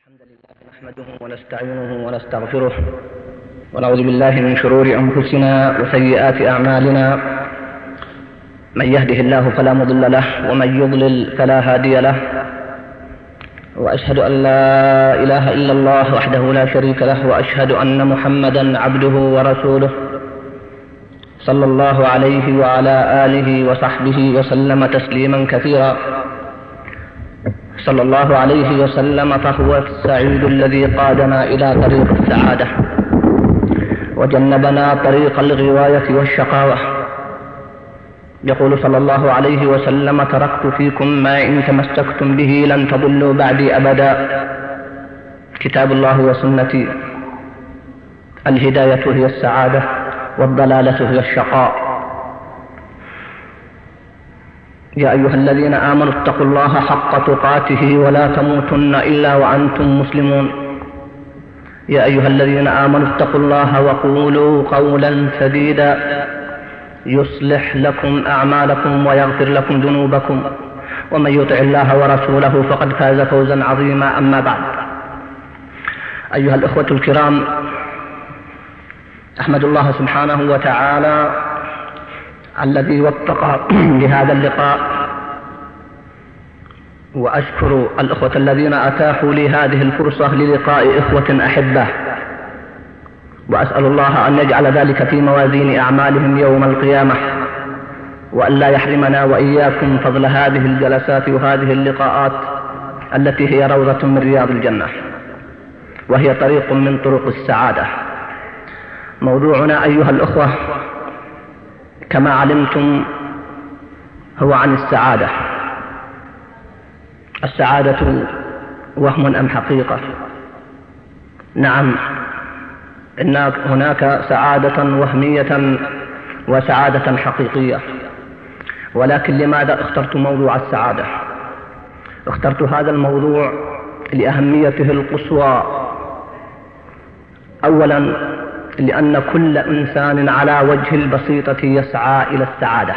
الحمد لله نحمده ونستعينه ونستغفره ونعوذ بالله من شرور أنفسنا وسيئات أعمالنا. من يهده الله فلا مضل له ومن يضلل فلا هادي له، وأشهد أن لا إله إلا الله وحده لا شريك له، وأشهد أن محمدا عبده ورسوله صلى الله عليه وعلى آله وصحبه وسلم تسليما كثيرا. صلى الله عليه وسلم فهو السعيد الذي قادنا إلى طريق السعادة وجنبنا طريق الغواية والشقاوة. يقول صلى الله عليه وسلم: تركت فيكم ما إن تمسكتم به لن تضلوا بعدي أبدا، كتاب الله وسنتي. الهداية هي السعادة والضلالة هي الشقاء. يا أيها الذين آمنوا اتقوا الله حق تقاته ولا تموتن إلا وأنتم مسلمون. يا أيها الذين آمنوا اتقوا الله وقولوا قولا سديدا يصلح لكم أعمالكم ويغفر لكم ذنوبكم، ومن يطع الله ورسوله فقد فاز فوزا عظيما. أما بعد، أيها الأخوة الكرام، أحمد الله سبحانه وتعالى الذي وفق لهذا اللقاء، وأشكر الأخوة الذين أتاحوا لي هذه الفرصة للقاء إخوة أحبة، وأسأل الله أن يجعل ذلك في موازين أعمالهم يوم القيامة، وأن لا يحرمنا وإياكم فضل هذه الجلسات وهذه اللقاءات التي هي روضة من رياض الجنة، وهي طريق من طرق السعادة. موضوعنا أيها الأخوة كما علمتم هو عن السعادة. السعادة وهم أم حقيقة؟ نعم، إن هناك سعادة وهمية وسعادة حقيقية، ولكن لماذا اخترت موضوع السعادة؟ اخترت هذا الموضوع لأهميته القصوى. أولا، لأن كل إنسان على وجه البسيطة يسعى إلى السعادة.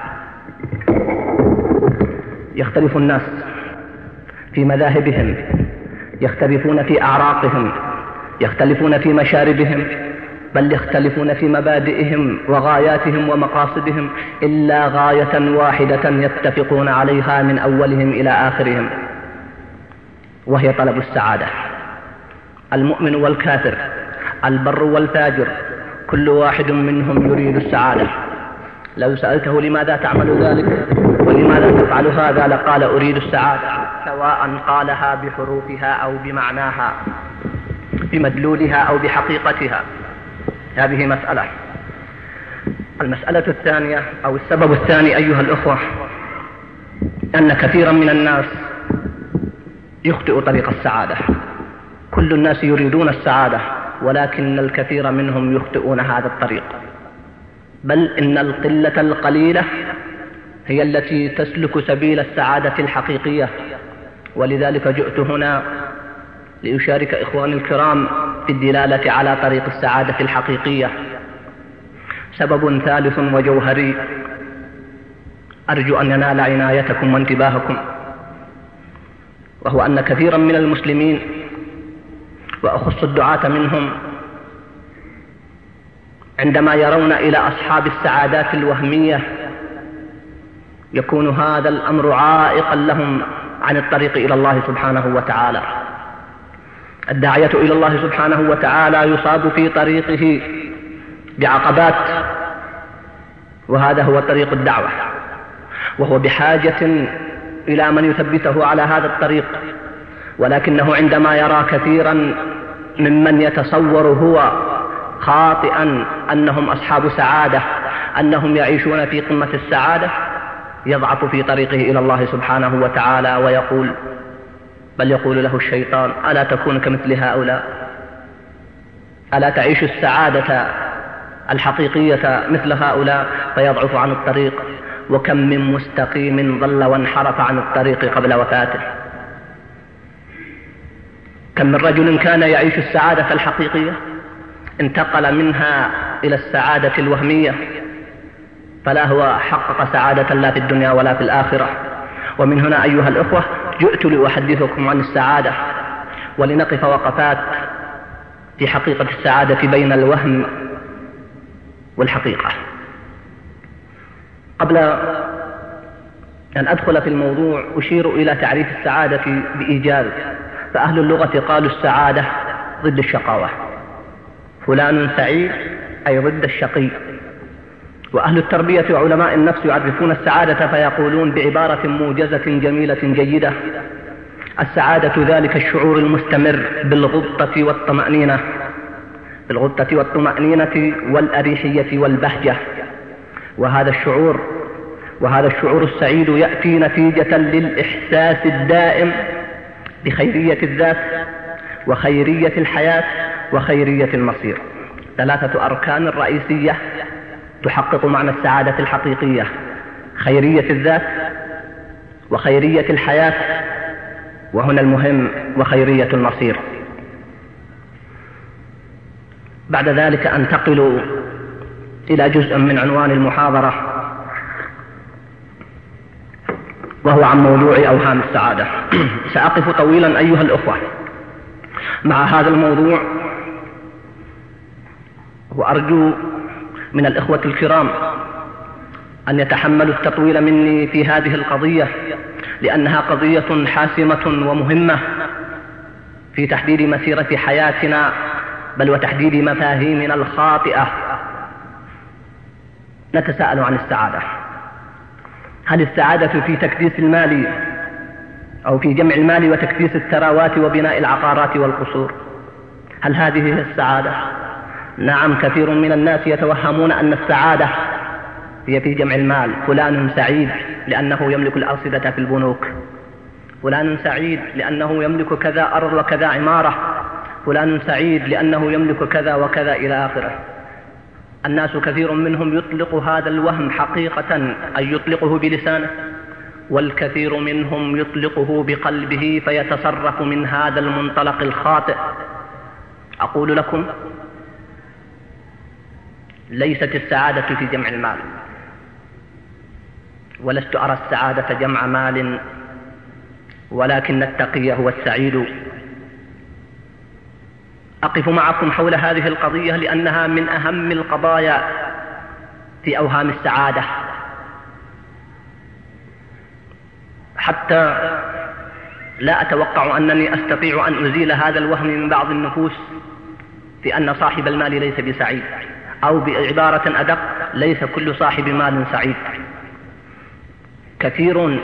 يختلف الناس في مذاهبهم، يختلفون في أعراقهم، يختلفون في مشاربهم، بل يختلفون في مبادئهم وغاياتهم ومقاصدهم، إلا غاية واحدة يتفقون عليها من أولهم إلى آخرهم، وهي طلب السعادة. المؤمن والكافر، البر والفاجر، كل واحد منهم يريد السعادة. لو سألته لماذا تعمل ذلك ولماذا تفعل هذا لقال أريد السعادة، سواء قالها بحروفها أو بمعناها، بمدلولها أو بحقيقتها. هذه مسألة. المسألة الثانية أو السبب الثاني أيها الأخوة، أن كثيرا من الناس يخطئ طريق السعادة. كل الناس يريدون السعادة، ولكن الكثير منهم يخطئون هذا الطريق، بل إن القلة القليلة هي التي تسلك سبيل السعادة الحقيقية. ولذلك جئت هنا لأشارك إخواني الكرام في الدلالة على طريق السعادة الحقيقية. سبب ثالث وجوهري أرجو أن ينال عنايتكم وانتباهكم، وهو أن كثيرا من المسلمين، وأخص الدعاة منهم، عندما يرون إلى أصحاب السعادات الوهمية يكون هذا الأمر عائقا لهم عن الطريق إلى الله سبحانه وتعالى. الداعية إلى الله سبحانه وتعالى يصاب في طريقه بعقبات، وهذا هو طريق الدعوة، وهو بحاجة إلى من يثبته على هذا الطريق. ولكنه عندما يرى كثيرا ممن يتصور هو خاطئا أنهم أصحاب سعادة، أنهم يعيشون في قمة السعادة، يضعف في طريقه إلى الله سبحانه وتعالى ويقول، بل يقول له الشيطان: ألا تكون كمثل هؤلاء؟ ألا تعيش السعادة الحقيقية مثل هؤلاء؟ فيضعف عن الطريق. وكم من مستقيم ضل وانحرف عن الطريق قبل وفاته. كم من رجل كان يعيش السعادة الحقيقية انتقل منها إلى السعادة الوهمية، فلا هو حقق سعادة لا في الدنيا ولا في الآخرة. ومن هنا أيها الأخوة جئت لأحدثكم عن السعادة، ولنقف وقفات في حقيقة السعادة بين الوهم والحقيقة. قبل أن أدخل في الموضوع أشير إلى تعريف السعادة بإيجاز. فأهل اللغة قالوا السعادة ضد الشقاوة، فلان سعيد أي ضد الشقي. وأهل التربية وعلماء النفس يعرفون السعادة فيقولون بعبارة موجزة جميلة جيدة: السعادة ذلك الشعور المستمر بالغبطة والطمأنينة والأريحية والبهجة. وهذا الشعور السعيد يأتي نتيجة للإحساس الدائم بخيرية الذات وخيرية الحياة وخيرية المصير، 3 أركان رئيسية تحقق معنى السعادة الحقيقية: خيرية الذات وخيرية الحياة، وهنا المهم وخيرية المصير. بعد ذلك أنتقل إلى جزء من عنوان المحاضرة، وهو عن موضوع أوهام السعادة. سأقف طويلا أيها الأخوة مع هذا الموضوع، وأرجو من الإخوة الكرام أن يتحملوا التطويل مني في هذه القضية، لأنها قضية حاسمة ومهمة في تحديد مسيرة حياتنا، بل وتحديد مفاهيمنا الخاطئة. نتساءل عن السعادة: هل السعادة في تكديس المال أو في جمع المال وتكديس الثروات وبناء العقارات والقصور؟ هل هذه هي السعادة؟ نعم، كثير من الناس يتوهمون أن السعادة هي في جمع المال. فلان سعيد لأنه يملك الأرصدة في البنوك، فلان سعيد لأنه يملك كذا أرض وكذا عمارة، فلان سعيد لأنه يملك كذا وكذا إلى آخره. الناس كثير منهم يطلق هذا الوهم حقيقة، أي يطلقه بلسانه، والكثير منهم يطلقه بقلبه فيتصرف من هذا المنطلق الخاطئ. أقول لكم: ليست السعادة في جمع المال، ولست أرى السعادة جمع مال، ولكن التقي هو السعيد. أقف معكم حول هذه القضية لأنها من أهم القضايا في أوهام السعادة، حتى لا أتوقع أنني أستطيع أن أزيل هذا الوهم من بعض النفوس في أن صاحب المال ليس بسعيد، أو بعبارة أدق: ليس كل صاحب مال سعيد. كثير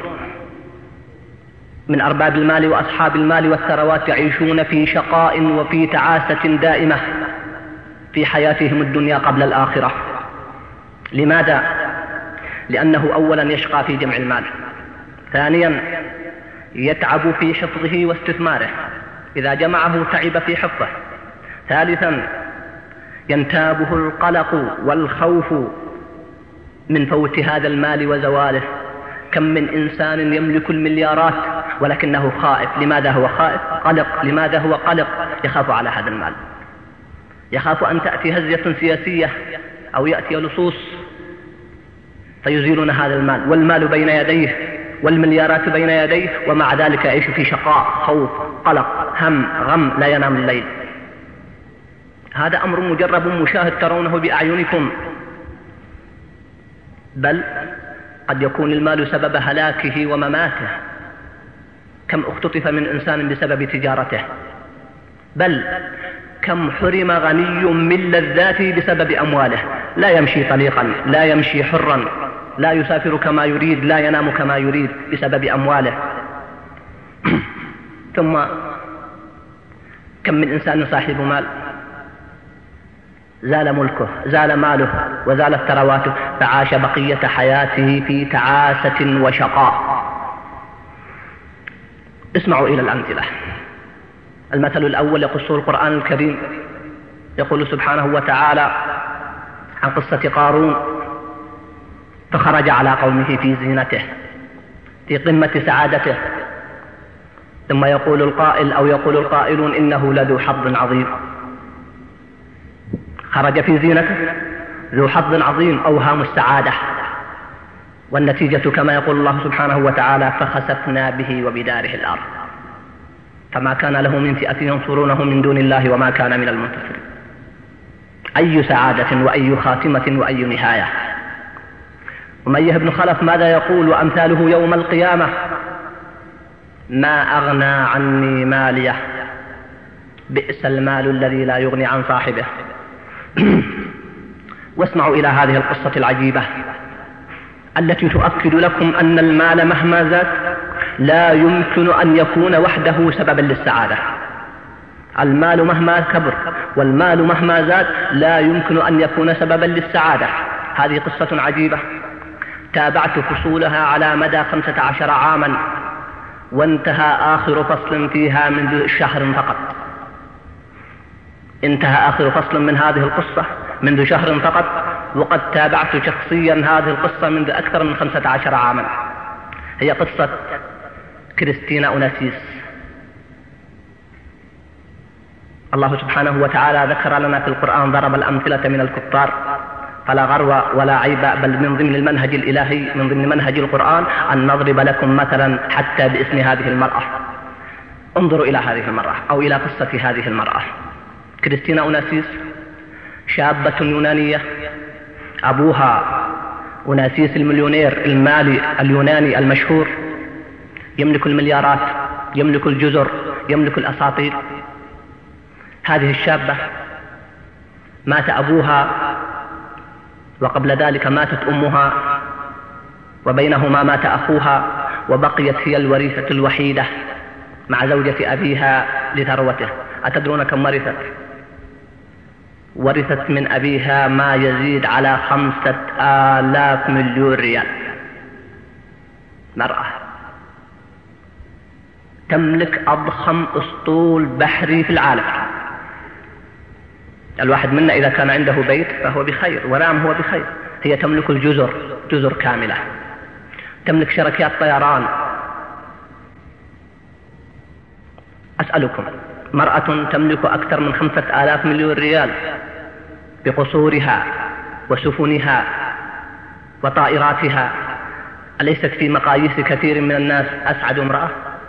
من أرباب المال وأصحاب المال والثروات يعيشون في شقاء وفي تعاسة دائمة في حياتهم الدنيا قبل الآخرة. لماذا؟ لأنه أولا يشقى في جمع المال، ثانيا يتعب في حفظه واستثماره، إذا جمعه تعب في حفظه، ثالثا ينتابه القلق والخوف من فوت هذا المال وزواله. كم من إنسان يملك المليارات ولكنه خائف. لماذا هو خائف؟ قلق. لماذا هو قلق؟ يخاف على هذا المال، يخاف أن تأتي هزية سياسية أو يأتي لصوص فيزيلون هذا المال، والمال بين يديه والمليارات بين يديه، ومع ذلك يعيش في شقاء، خوف، قلق، هم، غم، لا ينام الليل. هذا أمر مجرب مشاهد ترونه بأعينكم، بل قد يكون المال سبب هلاكه ومماته. كم اختطف من إنسان بسبب تجارته، بل كم حرم غني من لذاته بسبب أمواله. لا يمشي طليقا، لا يمشي حرا، لا يسافر كما يريد، لا ينام كما يريد بسبب أمواله. ثم كم من إنسان صاحب مال زال ملكه، زال ماله، وزالت ثرواته، فعاش بقية حياته في تعاسة وشقاء. اسمعوا إلى الأمثلة. المثل الأول يقصه القرآن الكريم، يقول سبحانه وتعالى عن قصة قارون: فخرج على قومه في زينته في قمة سعادته، ثم يقول القائل أو يقول القائلون: إنه لذو حظ عظيم. خرج في زينته ذو حظ عظيم، أوهام السعادة، والنتيجة كما يقول الله سبحانه وتعالى: فخسفنا به وبداره الأرض. فما كان له من فئة ينصرونه من دون الله وما كان من المنتصرين. أي سعادة وأي خاتمة وأي نهاية. أمية بن خلف ماذا يقول وأمثاله يوم القيامة؟ ما أغنى عني ماليه، بئس المال الذي لا يغني عن صاحبه. واسمعوا إلى هذه القصة العجيبة التي تؤكد لكم أن المال مهما زاد لا يمكن أن يكون وحده سببا للسعادة. المال مهما كبر والمال مهما زاد لا يمكن أن يكون سببا للسعادة. هذه قصة عجيبة تابعت فصولها على مدى 15 عاما، وانتهى آخر فصل فيها منذ شهر فقط. انتهى آخر فصل من هذه القصة منذ شهر فقط، وقد تابعت شخصيا هذه القصة منذ أكثر من 15 عاما. هي قصة كريستينا أوناسيس. الله سبحانه وتعالى ذكر لنا في القرآن ضرب الأمثلة من الكفار، فلا غرو ولا عيب، بل من ضمن المنهج الإلهي من ضمن منهج القرآن أن نضرب لكم مثلا حتى باسم هذه المرأة. انظروا إلى هذه المرأة أو إلى قصة هذه المرأة. كريستينا أوناسيس شابة يونانية، أبوها أوناسيس المليونير المالي اليوناني المشهور، يملك المليارات، يملك الجزر، يملك الأساطيل. هذه الشابة مات أبوها، وقبل ذلك ماتت أمها، وبينهما مات أخوها، وبقيت هي الوريثة الوحيدة مع زوجة أبيها لثروته. أتدرون كم ورثت؟ ورثت من أبيها ما يزيد على 5000 مليون ريال. مرأة تملك أضخم أسطول بحري في العالم. الواحد منا إذا كان عنده بيت فهو بخير، ونعم هو بخير. هي تملك الجزر، جزر كاملة، تملك شركات طيران. أسألكم، مرأة تملك أكثر من 5000 مليون ريال بقصورها وسفنها وطائراتها، أليست في مقاييس كثير من الناس أسعد امرأة؟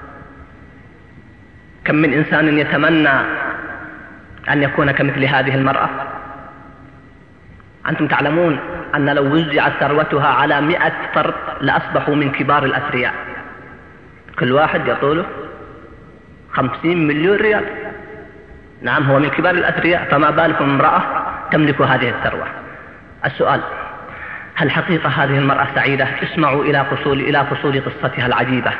كم من إنسان يتمنى أن يكون كمثل هذه المرأة. أنتم تعلمون أن لو وزعت ثروتها على 100 فرد لأصبحوا من كبار الأثرياء، كل واحد يطوله 50 مليون ريال. نعم هو من كبار الأثرياء، فما بالكم امرأة تملك هذه الثروة. السؤال، هل حقيقة هذه المرأة سعيدة؟ اسمعوا إلى فصول قصتها العجيبة.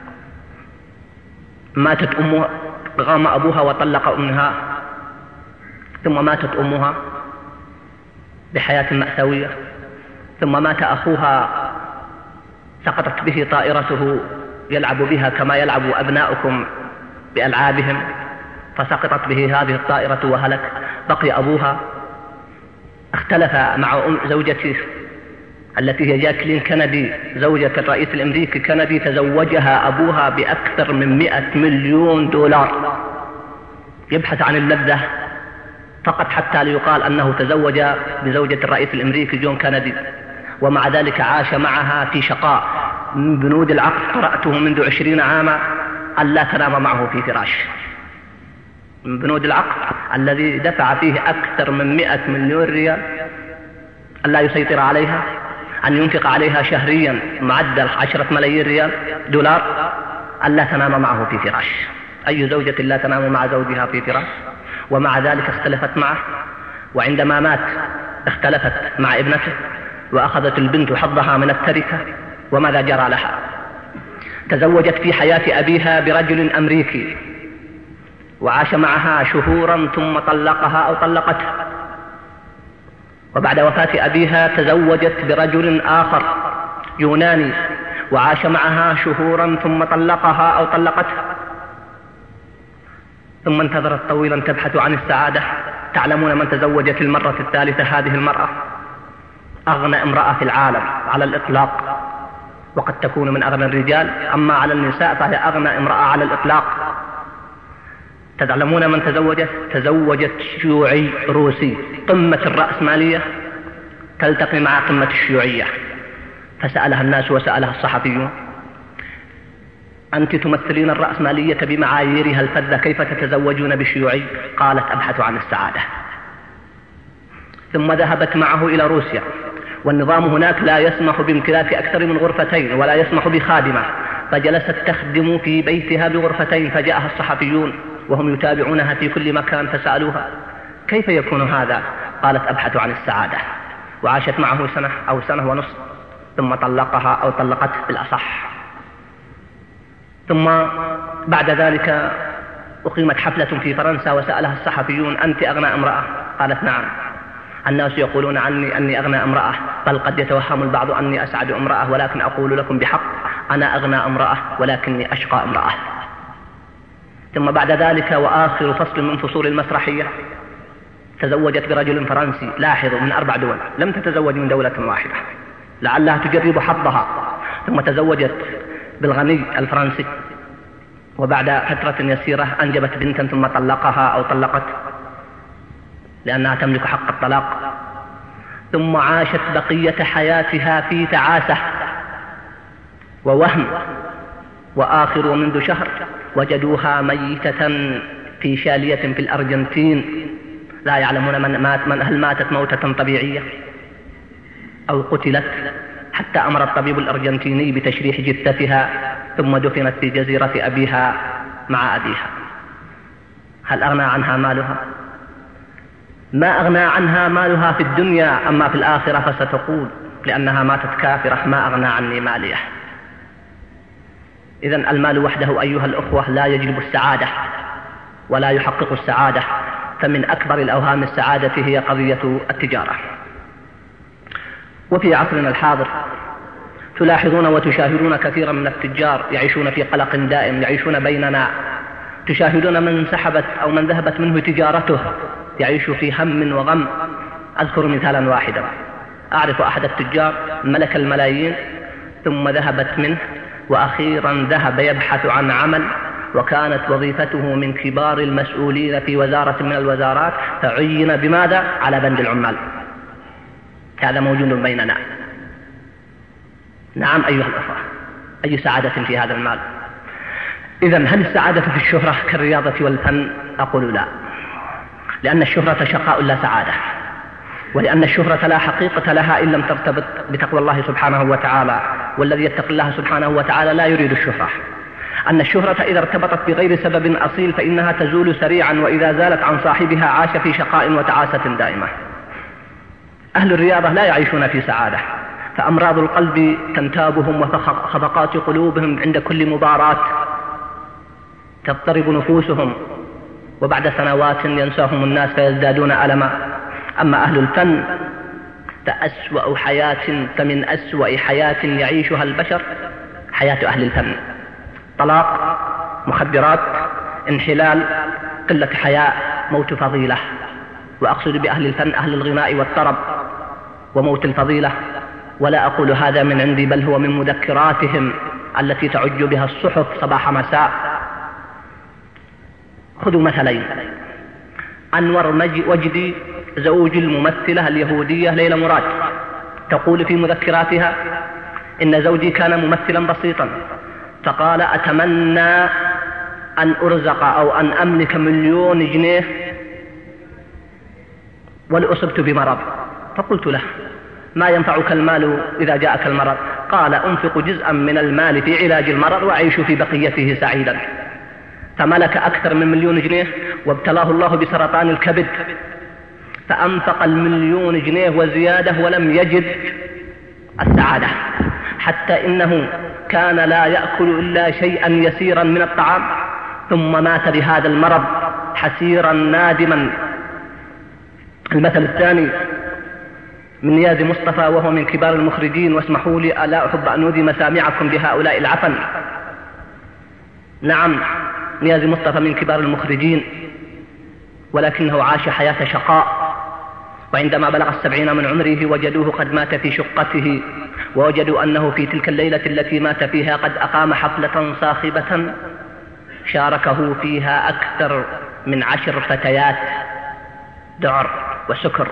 ماتت أمها، غام أبوها وطلق أمها، ثم ماتت أمها بحياة مأساوية، ثم مات أخوها، سقطت به طائرته يلعب بها كما يلعب أبناؤكم بألعابهم، فسقطت به هذه الطائرة وهلك. بقي أبوها، اختلف مع زوجته التي هي جاكلين كندي، زوجة الرئيس الأمريكي كندي، تزوجها أبوها بأكثر من 100 مليون دولار، يبحث عن اللذة فقط حتى ليقال أنه تزوج بزوجة الرئيس الأمريكي جون كندي. ومع ذلك عاش معها في شقاء. من بنود العقد قرأته منذ 20 عاما أن لا تنام معه في فراش. من بنود العقد الذي دفع فيه أكثر من 100 مليون ريال أن لا يسيطر عليها، أن ينفق عليها شهريا معدل 10 ملايين ريال دولار، أن لا تنام معه في فراش. أي زوجة لا تنام مع زوجها في فراش؟ ومع ذلك اختلفت معه، وعندما مات اختلفت مع ابنته، وأخذت البنت حظها من التركة. وماذا جرى لها؟ تزوجت في حياة أبيها برجل أمريكي، وعاش معها شهورا ثم طلقها أو طلقتها. وبعد وفاة أبيها تزوجت برجل آخر يوناني، وعاش معها شهورا ثم طلقها أو طلقتها. ثم انتظرت طويلا تبحث عن السعادة. تعلمون من تزوجت المرة الثالثة هذه المرأة؟ أغنى امرأة في العالم على الإطلاق، وقد تكون من أغنى الرجال، أما على النساء فهي أغنى امرأة على الإطلاق. تعلمون من تزوجت شيوعي روسي، قمة الرأسمالية تلتقي مع قمة الشيوعية. فسألها الناس وسألها الصحفيون: أنت تمثلين الرأسمالية بمعاييرها الفذة، كيف تتزوجون بشيوعي؟ قالت أبحث عن السعادة. ثم ذهبت معه إلى روسيا، والنظام هناك لا يسمح بامتلاك أكثر من غرفتين ولا يسمح بخادمة، فجلست تخدم في بيتها بغرفتين. فجاءها الصحفيون وهم يتابعونها في كل مكان فسألوها كيف يكون هذا؟ قالت أبحث عن السعادة. وعاشت معه سنة أو سنة ونصف، ثم طلقها أو طلقته بالأصح. ثم بعد ذلك أقيمت حفلة في فرنسا وسألها الصحفيون أنت أغنى امرأة؟ قالت نعم. الناس يقولون عني أني أغنى امرأة، بل قد يتوهم البعض أني أسعد امرأة، ولكن أقول لكم بحق أنا أغنى امرأة ولكني أشقى امرأة. ثم بعد ذلك وآخر فصل من فصول المسرحية تزوجت برجل فرنسي، لاحظوا من 4 دول، لم تتزوج من دولة واحدة لعلها تجرب حظها. ثم تزوجت بالغني الفرنسي، وبعد فترة يسيرة أنجبت بنتا ثم طلقها أو طلقت لأنها تملك حق الطلاق. ثم عاشت بقية حياتها في تعاسة ووهم. وآخر ومنذ شهر وجدوها ميتة في شالية في الأرجنتين، لا يعلمون هل ماتت موتة طبيعية أو قتلت، حتى أمر الطبيب الأرجنتيني بتشريح جثتها ثم دفنت في جزيرة أبيها مع أبيها. هل أغنى عنها مالها؟ ما أغنى عنها مالها في الدنيا، أما في الآخرة فستقول لأنها ماتت كافرة ما أغنى عني ماليه. إذن المال وحده أيها الأخوة لا يجلب السعادة ولا يحقق السعادة، فمن أكبر الأوهام السعادة هي قضية التجارة. وفي عصرنا الحاضر تلاحظون وتشاهدون كثيرا من التجار يعيشون في قلق دائم، يعيشون بيننا. تشاهدون من سحبت أو من ذهبت منه تجارته يعيش في هم وغم. أذكر مثالا واحدا، أعرف أحد التجار ملك الملايين ثم ذهبت منه، وأخيرا ذهب يبحث عن عمل، وكانت وظيفته من كبار المسؤولين في وزارة من الوزارات، فعين بماذا؟ على بند العمال. هذا موجود بيننا. نعم أيها الأخوة، أي سعادة في هذا المال؟ إذن هل السعادة في الشهرة كالرياضة والفن؟ أقول لا، لأن الشهرة شقاء لا سعادة، ولأن الشهرة لا حقيقة لها إن لم ترتبط بتقوى الله سبحانه وتعالى، والذي يتقي الله سبحانه وتعالى لا يريد الشهرة. أن الشهرة إذا ارتبطت بغير سبب أصيل فإنها تزول سريعا، وإذا زالت عن صاحبها عاش في شقاء وتعاسة دائمة. أهل الرياضة لا يعيشون في سعادة، فأمراض القلب تنتابهم وخفقات قلوبهم عند كل مباراة، تضطرب نفوسهم، وبعد سنوات ينساهم الناس فيزدادون ألما. أما أهل الفن فمن أسوأ حياة يعيشها البشر حياة أهل الفن: طلاق، مخدرات، انحلال، قلة حياء، موت فضيلة. وأقصد بأهل الفن أهل الغناء والطرب وموت الفضيلة. ولا أقول هذا من عندي، بل هو من مذكراتهم التي تعج بها الصحف صباح مساء. خذوا مثلين: أنور وجدي زوج الممثلة اليهودية ليلى مراد تقول في مذكراتها إن زوجي كان ممثلا بسيطا، فقال أتمنى أن أرزق أو أن أملك 1,000,000 جنيه ولأصبت بمرض. فقلت له ما ينفعك المال إذا جاءك المرض؟ قال أنفق جزءا من المال في علاج المرض وأعيش في بقيته سعيدا. فملك أكثر من 1,000,000 جنيه وابتلاه الله بسرطان الكبد، فأنفق 1,000,000 جنيه وزيادة ولم يجد السعادة، حتى إنه كان لا يأكل إلا شيئا يسيرا من الطعام، ثم مات بهذا المرض حسيرا نادما. المثل الثاني من نيازي مصطفى وهو من كبار المخرجين، واسمحوا لي ألا أحب أن أودي مسامعكم بهؤلاء العفن. نعم نيازي مصطفى من كبار المخرجين، ولكنه عاش حياة شقاء، وعندما بلغ 70 من عمره وجدوه قد مات في شقته، ووجدوا أنه في تلك الليلة التي مات فيها قد أقام حفلة صاخبة شاركه فيها أكثر من 10 فتيات، دعر وسكر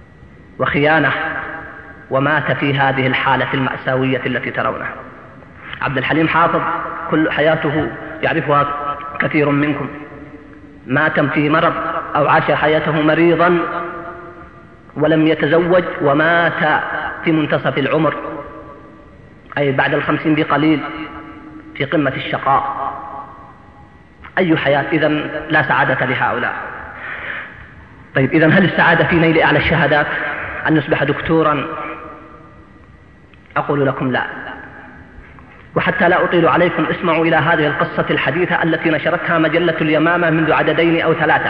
وخيانة، ومات في هذه الحالة المأساوية التي ترونها. عبد الحليم حافظ كل حياته يعرفها كثير منكم، مات في مرض أو عاش حياته مريضا ولم يتزوج، ومات في منتصف العمر أي بعد 50 بقليل في قمة الشقاء. أي حياة إذن؟ لا سعادة لهؤلاء. طيب إذن هل السعادة في نيل أعلى الشهادات أن يصبح دكتورا؟ أقول لكم لا. وحتى لا أطيل عليكم اسمعوا إلى هذه القصة الحديثة التي نشرتها مجلة اليمامة منذ عددين أو 3.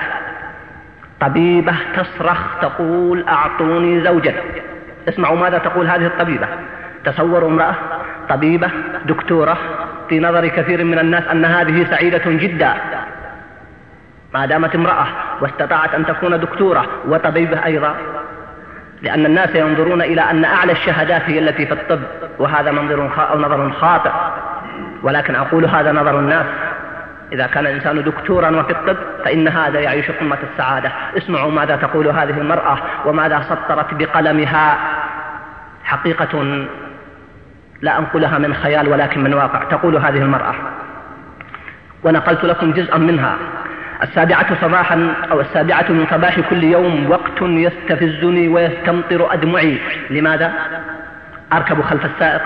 طبيبة تصرخ تقول أعطوني زوجا. اسمعوا ماذا تقول هذه الطبيبة. تصوروا امرأة طبيبة دكتورة، في نظر كثير من الناس أن هذه سعيدة جدا ما دامت امرأة واستطاعت أن تكون دكتورة وطبيبة أيضا، لأن الناس ينظرون إلى أن أعلى الشهادات هي التي في الطب، وهذا نظر خاطئ. ولكن أقول هذا نظر الناس. إذا كان الإنسان دكتورا وفي الطب فإن هذا يعيش قمة السعادة. اسمعوا ماذا تقول هذه المرأة وماذا سطرت بقلمها، حقيقة لا أنقلها من خيال ولكن من واقع. تقول هذه المرأة، ونقلت لكم جزءا منها: 7 صباحا أو 7 من صباح كل يوم وقت يستفزني ويستمطر أدمعي. لماذا؟ أركب خلف السائق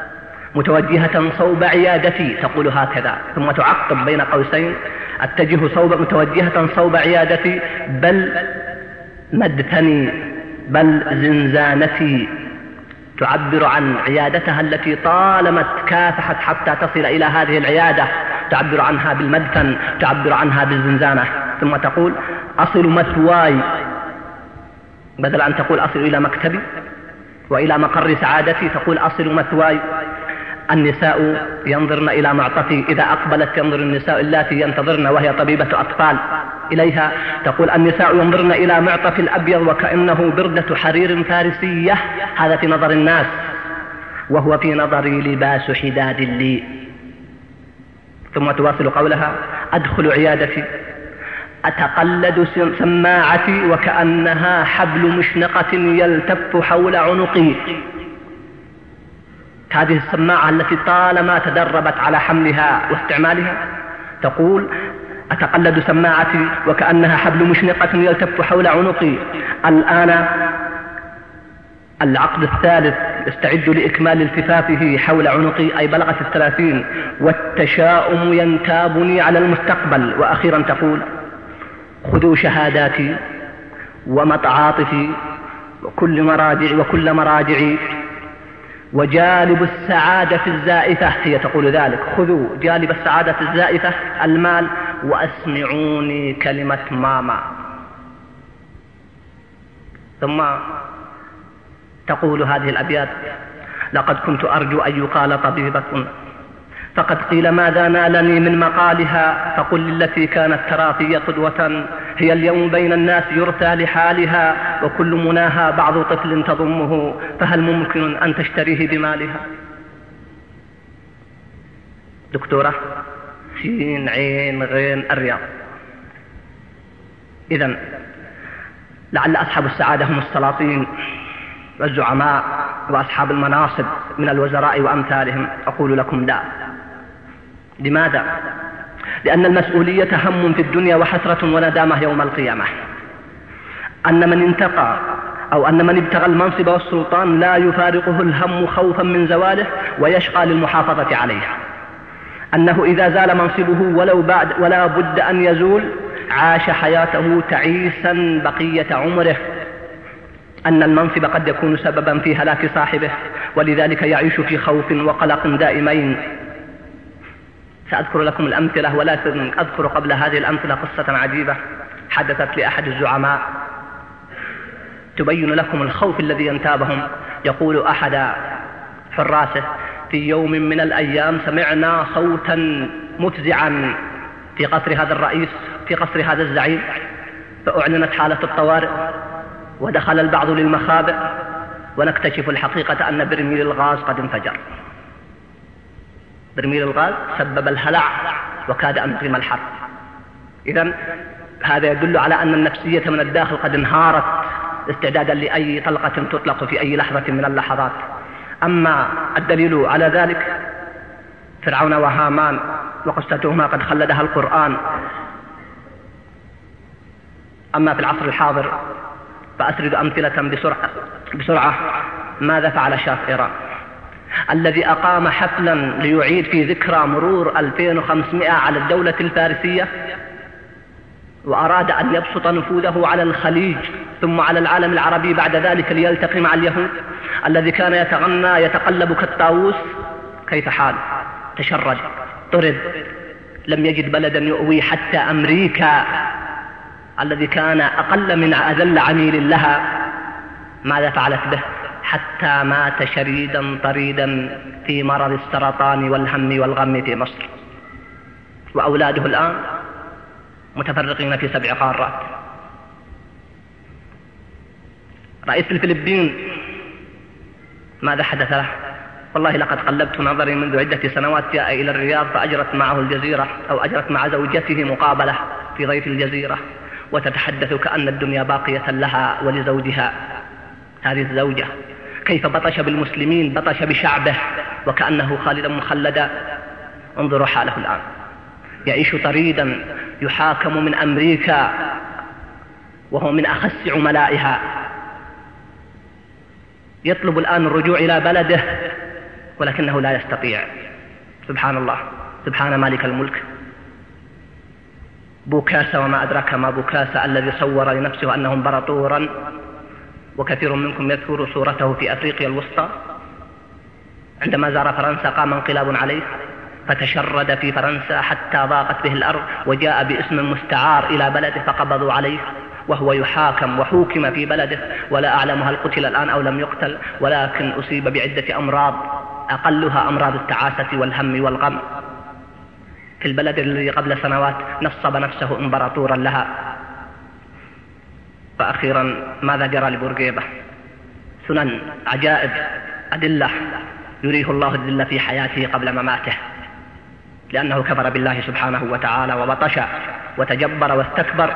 متوجهة صوب عيادتي، تقول هكذا، ثم تعقب بين قوسين: أتجه متوجهة صوب عيادتي، بل مدتني، بل زنزانتي. تعبر عن عيادتها التي طالما كافحت حتى تصل إلى هذه العيادة، تعبر عنها بالمدفن، تعبر عنها بالزنزانة. ثم تقول: أصل مثواي، بدل أن تقول أصل إلى مكتبي وإلى مقر سعادتي تقول أصل مثواي. النساء ينظرن إلى معطفي، إذا أقبلت ينظر النساء اللاتي ينتظرن وهي طبيبة أطفال إليها، تقول النساء ينظرن إلى معطف الأبيض وكأنه بردة حرير فارسية. هذا في نظر الناس، وهو في نظري لباس حداد لي. ثم تواصل قولها: أدخل عيادتي أتقلد سماعتي وكأنها حبل مشنقة يلتف حول عنقي. هذه السماعة التي طالما تدربت على حملها واستعمالها، تقول: أتقلد سماعتي وكأنها حبل مشنقة يلتف حول عنقي. الآن العقد الثالث استعد لإكمال التفافه حول عنقي، أي بلغت 30، والتشاؤم ينتابني على المستقبل. وأخيرا تقول: خذوا شهاداتي ومتعاطفي وكل مراجعي وجالب السعادة الزائفة. هي تقول ذلك: خذوا جالب السعادة الزائفة المال وأسمعوني كلمة ماما. ثم تقول هذه الأبيات: لقد كنت أرجو أن يقال طبيبة، فقد قيل ماذا نالني من مقالها، فقل للتي كانت ترى في قدوة، هي اليوم بين الناس يرثى لحالها، وكل مناها بعض طفل تضمه، فهل ممكن أن تشتريه بمالها. دكتورة سين عين غين الرياض. إذن لعل أصحاب السعادة هم السلاطين والزعماء وأصحاب المناصب من الوزراء وأمثالهم. أقول لكم لا. لماذا؟ لأن المسؤولية هم في الدنيا وحسرة وندامة يوم القيامة. أن من انتقى أو أن من ابتغى المنصب والسلطان لا يفارقه الهم خوفا من زواله ويشقى للمحافظة عليه. أنه إذا زال منصبه ولا بد أن يزول عاش حياته تعيسا بقية عمره. أن المنصب قد يكون سببا في هلاك صاحبه، ولذلك يعيش في خوف وقلق دائمين. سأذكر لكم الأمثلة، ولكن أذكر قبل هذه الأمثلة قصة عجيبة حدثت لأحد الزعماء تبين لكم الخوف الذي ينتابهم. يقول أحد حراسه: في يوم من الأيام سمعنا صوتا مفزعا في قصر هذا الرئيس، في قصر هذا الزعيم، فأعلنت حالة الطوارئ ودخل البعض للمخابئ، ونكتشف الحقيقة أن برميل الغاز قد انفجر. برميل الغاز سبب الهلع وكاد أن يقيم الحرب. إذن هذا يدل على أن النفسية من الداخل قد انهارت استعدادا لأي طلقة تطلق في أي لحظة من اللحظات. أما الدليل على ذلك فرعون وهامان وقصتهما قد خلدها القرآن. أما في العصر الحاضر فأسرد أمثلة بسرعة. ماذا فعل شاه إيران الذي أقام حفلا ليعيد في ذكرى مرور 2500 على الدولة الفارسية، وأراد أن يبسط نفوذه على الخليج ثم على العالم العربي بعد ذلك ليلتقي مع اليهود، الذي كان يتغنى يتقلب كالطاووس؟ كيف حال؟ تشرد، طرد، لم يجد بلدا يؤوي حتى أمريكا الذي كان أقل من أذل عميل لها. ماذا فعلت به؟ حتى مات شريدا طريدا في مرض السرطان والهم والغم في مصر، وأولاده الآن متفرقين في 7 قارات. رئيس الفلبين ماذا حدث له؟ والله لقد قلبت نظري منذ عدة سنوات، جاء إلى الرياض فأجرت معه الجزيرة، أو أجرت مع زوجته مقابلة في ضيف الجزيرة، وتتحدث كأن الدنيا باقية لها ولزوجها. هذه الزوجة كيف بطش بالمسلمين، بطش بشعبه وكأنه خالدا مخلدا. انظروا حاله الآن، يعيش طريدا، يحاكم من أمريكا وهو من أخس عملائها، يطلب الآن الرجوع إلى بلده ولكنه لا يستطيع. سبحان الله، سبحان مالك الملك. بوكاسة وما أدراك ما بوكاسة الذي صور لنفسه أنه امبراطورا، وكثير منكم يذكر صورته في أفريقيا الوسطى عندما زار فرنسا قام انقلاب عليه فتشرد في فرنسا حتى ضاقت به الأرض، وجاء باسم مستعار إلى بلده فقبضوا عليه وهو يحاكم وحوكم في بلده، ولا أعلم هل قتل الآن أو لم يقتل، ولكن أصيب بعدة أمراض أقلها أمراض التعاسة والهم والغم في البلد الذي قبل سنوات نصب نفسه امبراطورا لها. فأخيرا ماذا جرى لبورقيبة؟ سنن، عجائب، أدلة يريه الله الذل في حياته قبل مماته، لأنه كفر بالله سبحانه وتعالى وبطش وتجبر واستكبر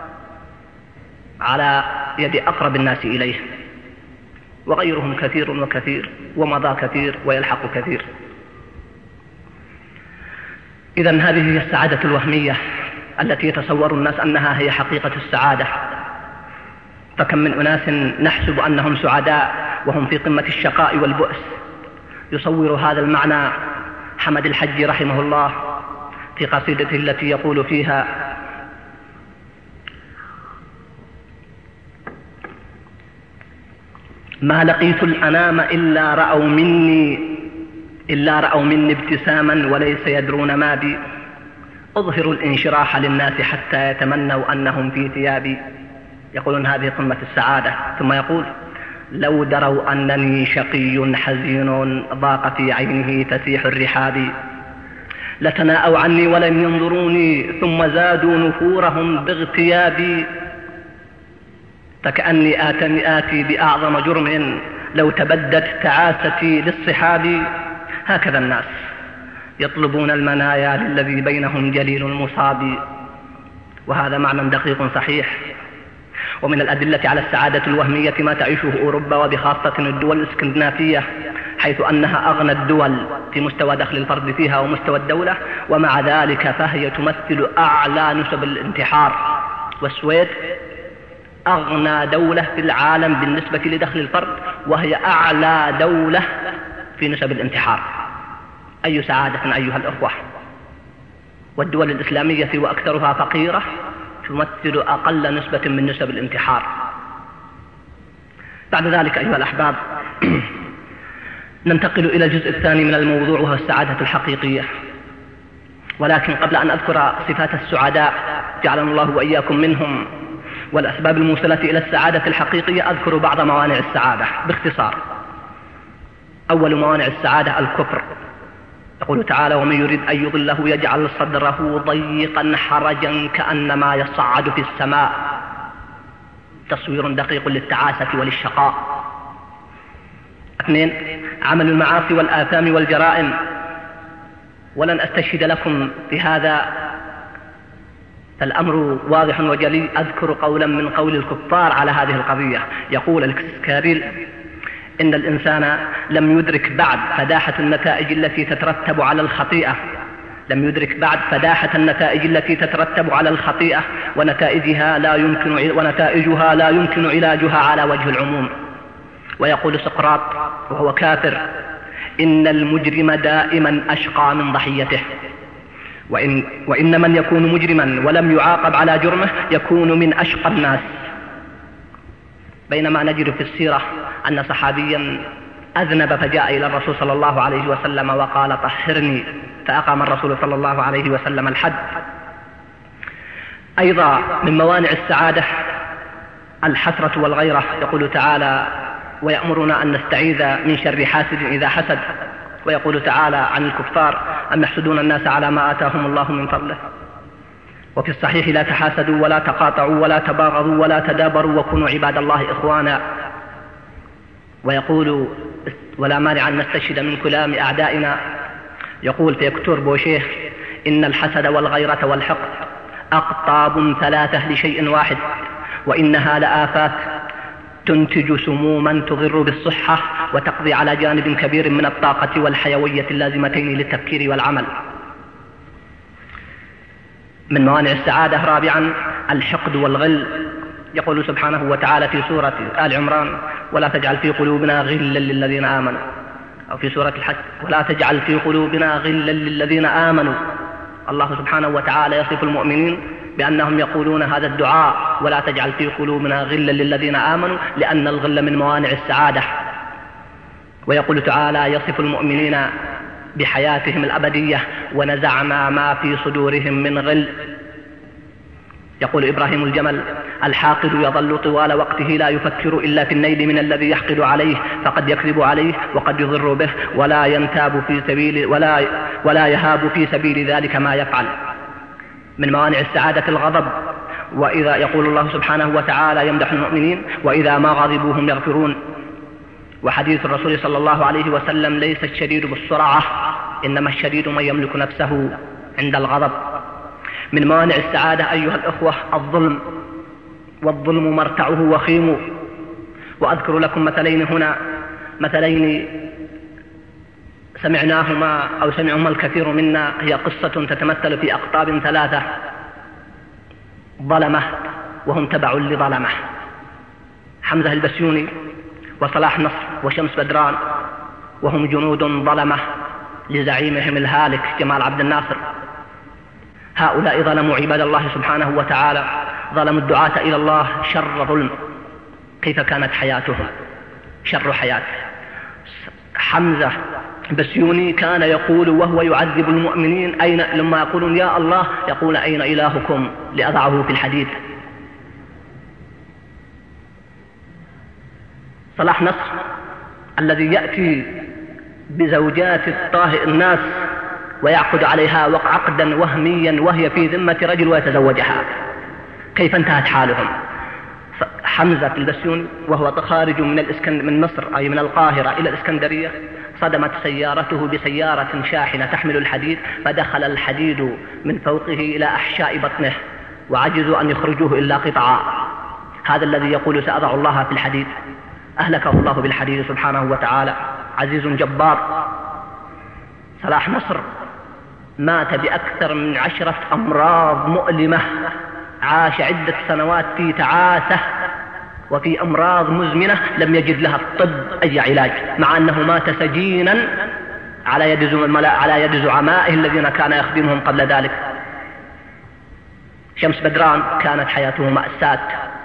على يد أقرب الناس إليه، وغيرهم كثير وكثير، ومضى كثير ويلحق كثير. إذن هذه هي السعادة الوهمية التي يتصور الناس أنها هي حقيقة السعادة. فكم من أناس نحسب أنهم سعداء وهم في قمة الشقاء والبؤس. يصور هذا المعنى حمد الحج رحمه الله في قصيدته التي يقول فيها: ما لقيت الأنام إلا رأوا مني ابتساما وليس يدرون ما بي، أظهر الانشراح للناس حتى يتمنوا أنهم في ثيابي. يقولون هذه قمة السعادة. ثم يقول: لو دروا أنني شقي حزين ضاق في عينه تسيح الرحاب، لتناءوا عني ولم ينظروني ثم زادوا نفورهم باغتيابي، فكأني آتي بأعظم جرم لو تبدت تعاستي للصحاب. هكذا الناس يطلبون المنايا للذي بينهم جليل المصاب، وهذا معنى دقيق صحيح. ومن الأدلة على السعادة الوهمية ما تعيشه أوروبا، وبخاصة الدول الاسكندنافية، حيث أنها أغنى الدول في مستوى دخل الفرد فيها ومستوى الدولة، ومع ذلك فهي تمثل أعلى نسب الانتحار. والسويد أغنى دولة في العالم بالنسبة لدخل الفرد، وهي أعلى دولة في نسب الانتحار. أي سعادة أيها الأخوة! والدول الإسلامية وأكثرها فقيرة تمثل أقل نسبة من نسب الانتحار. بعد ذلك أيها الأحباب ننتقل إلى الجزء الثاني من الموضوع، وهو السعادة الحقيقية. ولكن قبل أن أذكر صفات السعداء جعلنا الله وإياكم منهم والأسباب الموصلة إلى السعادة الحقيقية، أذكر بعض موانع السعادة باختصار. أول موانع السعادة الكفر. يقول تعالى: ومن يريد أن يضله يجعل صدره ضيقا حرجا كأنما يصعد في السماء. تصوير دقيق للتعاسة وللشقاء. 2. عمل المعاصي والآثام والجرائم. ولن أستشهد لكم في هذا، فالأمر واضح وجلي. أذكر قولا من قول الكفار على هذه القضية. يقول الكسكاريل: إن الإنسان لم يدرك بعد فداحة النتائج التي تترتب على الخطيئة، لم يدرك بعد فداحة النتائج التي تترتب على الخطيئة، ونتائجها لا يمكن علاجها على وجه العموم. ويقول سقراط وهو كافر: إن المجرم دائما أشقى من ضحيته، وإن من يكون مجرما ولم يعاقب على جرمه يكون من أشقى الناس. بينما نجد في السيرة أن صحابيا أذنب فجاء إلى الرسول صلى الله عليه وسلم وقال: طهرني، فأقام الرسول صلى الله عليه وسلم الحد. أيضا من موانع السعادة الحسرة والغيرة. يقول تعالى: ويأمرنا أن نستعيذ من شر حاسد إذا حسد. ويقول تعالى عن الكفار: أم يحسدون الناس على ما آتاهم الله من فضله. وفي الصحيح: لا تحاسدوا ولا تقاطعوا ولا تباغضوا ولا تدابروا وكونوا عباد الله إخوانا. ويقول: ولا مانع أن نستشهد من كلام أعدائنا. يقول في دكتور بوشيه: إن الحسد والغيرة والحقد أقطاب ثلاثة لشيء واحد، وإنها لآفات تنتج سموما تضر بالصحة وتقضي على جانب كبير من الطاقة والحيوية اللازمتين للتفكير والعمل. من موانع السعادة رابعا الحقد والغل. يقول سبحانه وتعالى في سورة آل عمران: ولا تجعل في قلوبنا غلا للذين آمنوا. أو في سورة الحج: ولا تجعل في قلوبنا غلا للذين آمنوا. الله سبحانه وتعالى يصف المؤمنين بأنهم يقولون هذا الدعاء: ولا تجعل في قلوبنا غلا للذين آمنوا، لأن الغل من موانع السعادة. ويقول تعالى يصف المؤمنين بحياتهم الأبدية: ونزعنا ما في صدورهم من غل. يقول إبراهيم الجمل: الحاقد يظل طوال وقته لا يفكر إلا في النيل من الذي يحقد عليه، فقد يكذب عليه وقد يضر به ولا ينتاب في سبيل ولا يهاب في سبيل ذلك ما يفعل. من موانع السعادة الغضب. وإذا يقول الله سبحانه وتعالى يمدح المؤمنين: وإذا ما غضبوا هم يغفرون. وحديث الرسول صلى الله عليه وسلم: ليس الشديد بالسرعة، إنما الشديد من يملك نفسه عند الغضب. من موانع السعادة أيها الأخوة الظلم، والظلم مرتعه وخيم. وأذكر لكم مثلين سمعناهما أو سمعهما الكثير منا. هي قصة تتمثل في أقطاب ثلاثة: ظلمة وهم تبع لظلمة، حمزة البسيوني وصلاح نصر وشمس بدران، وهم جنود ظلمة لزعيمهم الهالك جمال عبد الناصر. هؤلاء ظلموا عباد الله سبحانه وتعالى، ظلموا الدعاة إلى الله شر ظلم. كيف كانت حياتهم؟ شر حياة. حمزة البسيوني كان يقول وهو يعذب المؤمنين: أين لما يقولون يا الله يقول: أين إلهكم لأضعه في الحديد. صلاح نصر الذي يأتي بزوجات الناس ويعقد عليها عقدا وهميا وهي في ذمة رجل ويتزوجها. كيف انتهت حالهم؟ حمزة البسيوني وهو خارج من مصر أي من القاهرة إلى الإسكندرية، صدمت سيارته بسيارة شاحنة تحمل الحديد، فدخل الحديد من فوقه إلى أحشاء بطنه وعجزوا أن يخرجوه إلا قطعا. هذا الذي يقول سأضع الله في الحديد أهلكه الله بالحديد سبحانه وتعالى، عزيز جبار. صلاح نصر مات بأكثر من 10 أمراض مؤلمة، عاش عدة سنوات في تعاسة وفي أمراض مزمنة لم يجد لها الطب أي علاج، مع أنه مات سجينا على يد زعمائه الذين كان يخدمهم قبل ذلك. شمس بدران كانت حياته مأساة.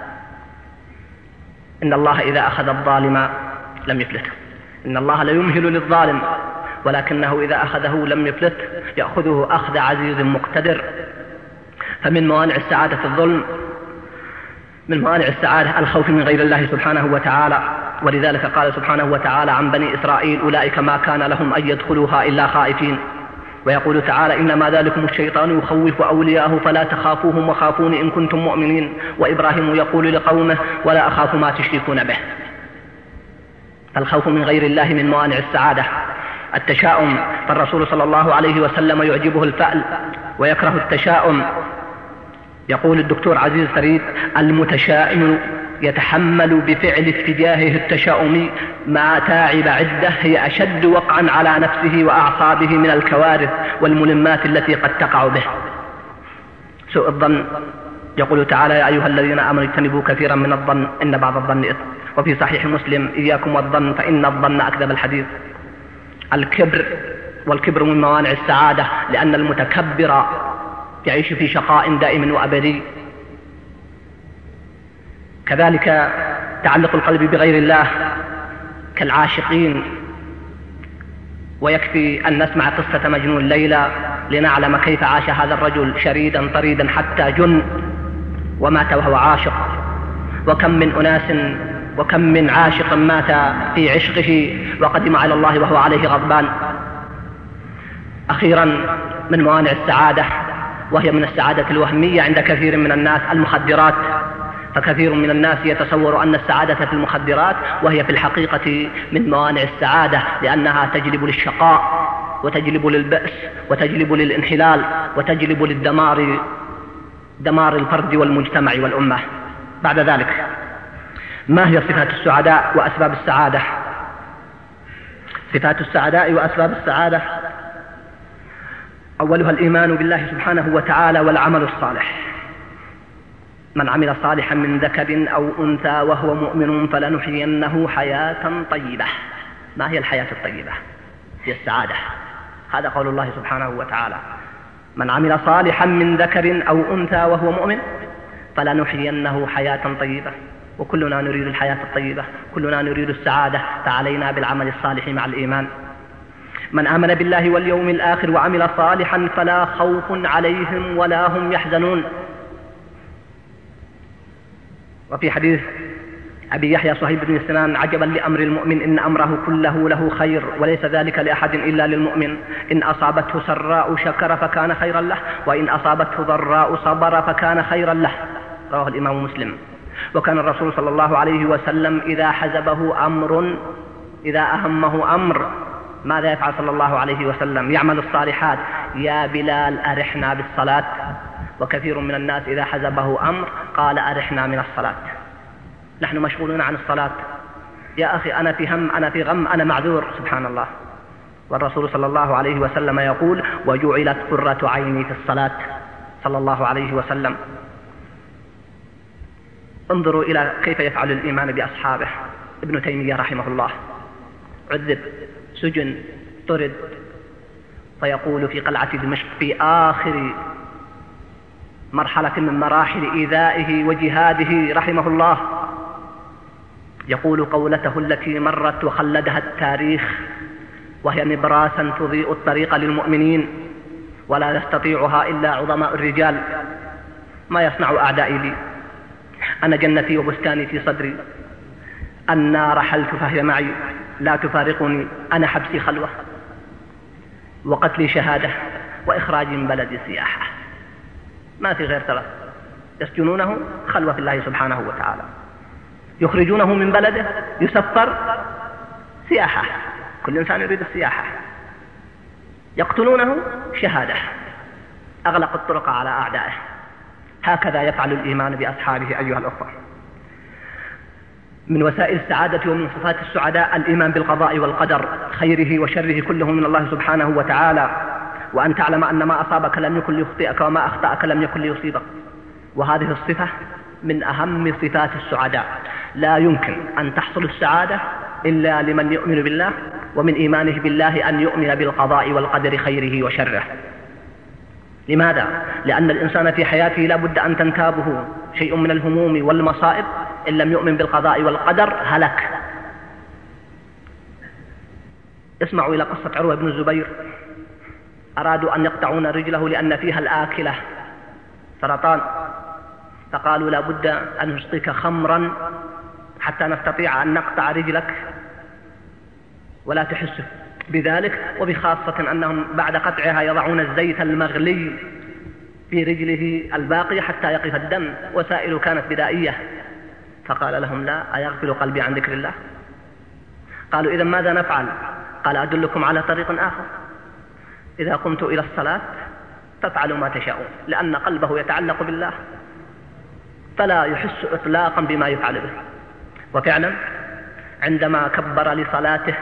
إن الله إذا أخذ الظالم لم يفلته، إن الله لا يمهل للظالم ولكنه إذا أخذه لم يفلت، يأخذه أخذ عزيز مقتدر. فمن موانع السعادة الظلم، من موانع السعادة الخوف من غير الله سبحانه وتعالى. ولذلك قال سبحانه وتعالى عن بني إسرائيل: أولئك ما كان لهم أن يدخلوها إلا خائفين. ويقول تعالى: إنما ذلكم الشيطان يخوف أولياءه فلا تخافوهم وخافون إن كنتم مؤمنين. وإبراهيم يقول لقومه: ولا أخاف ما تشركون به. الخوف من غير الله من موانع السعادة. التشاؤم، فالرسول صلى الله عليه وسلم يعجبه الفأل ويكره التشاؤم. يقول الدكتور عزيز فريد: المتشائم يتحمل بفعل اتجاهه التشاؤم ما تعب عدة هي أشد وقعا على نفسه وأعصابه من الكوارث والملمات التي قد تقع به. سوء الظن، يقول تعالى: يا أيها الذين آمنوا اجتنبوا كثيرا من الظن إن بعض الظن إثم. وفي صحيح مسلم: إياكم والظن فإن الظن أكذب الحديث. الكبر، والكبر من موانع السعادة، لأن المتكبر يعيش في شقاء دائم وأبدي. كذلك تعلق القلب بغير الله كالعاشقين، ويكفي أن نسمع قصة مجنون ليلى لنعلم كيف عاش هذا الرجل شريدا طريدا حتى جن ومات وهو عاشق. وكم من عاشق مات في عشقه وقدم على الله وهو عليه غضبان. أخيرا من موانع السعادة، وهي من السعادة الوهمية عند كثير من الناس، المخدرات. فكثير من الناس يتصور أن السعادة في المخدرات، وهي في الحقيقة من موانع السعادة، لأنها تجلب للشقاء وتجلب للبأس وتجلب للانحلال وتجلب دمار الفرد والمجتمع والأمة. بعد ذلك، ما هي صفات السعداء وأسباب السعادة؟ صفات السعداء وأسباب السعادة: أولها الإيمان بالله سبحانه وتعالى والعمل الصالح. من عمل صالحا من ذكر أو أنثى وهو مؤمن فلنحيينه حياة طيبة. ما هي الحياة الطيبة؟ هي السعادة. هذا قول الله سبحانه وتعالى: من عمل صالحا من ذكر أو أنثى وهو مؤمن فلنحيينه حياة طيبة. وكلنا نريد الحياة الطيبة، كلنا نريد السعادة، فعلينا بالعمل الصالح مع الإيمان. من آمن بالله واليوم الآخر وعمل صالحا فلا خوف عليهم ولا هم يحزنون. وفي حديث أبي يحيى صهيب بن سنان: عجبا لأمر المؤمن إن أمره كله له خير وليس ذلك لأحد إلا للمؤمن، إن أصابته سراء شكر فكان خيرا له، وإن أصابته ضراء صبر فكان خيرا له. رواه الإمام مسلم. وكان الرسول صلى الله عليه وسلم إذا حزبه أمر، إذا أهمه أمر، ماذا يفعل صلى الله عليه وسلم؟ يعمل الصالحات. يا بلال أرحنا بالصلاة. وكثير من الناس إذا حزبه أمر قال أرحنا من الصلاة. نحن مشغولون عن الصلاة. يا أخي أنا في هم، أنا في غم، أنا معذور. سبحان الله. والرسول صلى الله عليه وسلم يقول: وجعلت قرة عيني في الصلاة، صلى الله عليه وسلم. انظروا إلى كيف يفعل الإيمان بأصحابه. ابن تيمية رحمه الله عذب، سجن، طرد، فيقول في قلعة دمشق في آخر مرحلة من مراحل إيذائه وجهاده رحمه الله، يقول قولته التي مرت وخلدها التاريخ، وهي نبراسا تضيء الطريق للمؤمنين ولا يستطيعها إلا عظماء الرجال: ما يصنع أعدائي لي؟ أنا جنتي وبستاني في صدري، النار حلت فهي معي لا تفارقني، أنا حبسي خلوة وقتلي شهادة وإخراجي من بلدي سياحة. ما في غير ثلاث: يسجنونه خلوة في الله سبحانه وتعالى، يخرجونه من بلده يسفر سياحة، كل إنسان يريد السياحة، يقتلونه شهادة، أغلق الطرق على أعدائه. هكذا يفعل الإيمان بأصحابه أيها الأخوة. من وسائل السعادة ومن صفات السعداء الإيمان بالقضاء والقدر، خيره وشره كله من الله سبحانه وتعالى، وأن تعلم أن ما أصابك لم يكن ليخطئك وما أخطأك لم يكن ليصيبك. وهذه الصفة من أهم صفات السعداء. لا يمكن أن تحصل السعادة إلا لمن يؤمن بالله، ومن إيمانه بالله أن يؤمن بالقضاء والقدر خيره وشره. لماذا؟ لأن الإنسان في حياته لا بد أن تنتابه شيء من الهموم والمصائب، إن لم يؤمن بالقضاء والقدر هلك. اسمعوا إلى قصة عروة بن الزبير. أرادوا أن يقطعون رجله لأن فيها الآكلة سرطان، فقالوا لا بد أن نسقيك خمرا حتى نستطيع أن نقطع رجلك ولا تحس بذلك، وبخاصة أنهم بعد قطعها يضعون الزيت المغلي في رجله الباقية حتى يقف الدم، وسائل كانت بدائية. فقال لهم: لا، أيغفل قلبي عن ذكر الله؟ قالوا: إذا ماذا نفعل؟ قال: أدلكم على طريق آخر. إذا قمت إلى الصلاة تفعلوا ما تشاءون، لأن قلبه يتعلق بالله. فلا يحس إطلاقا بما يفعل به. وفعلا عندما كبر لصلاته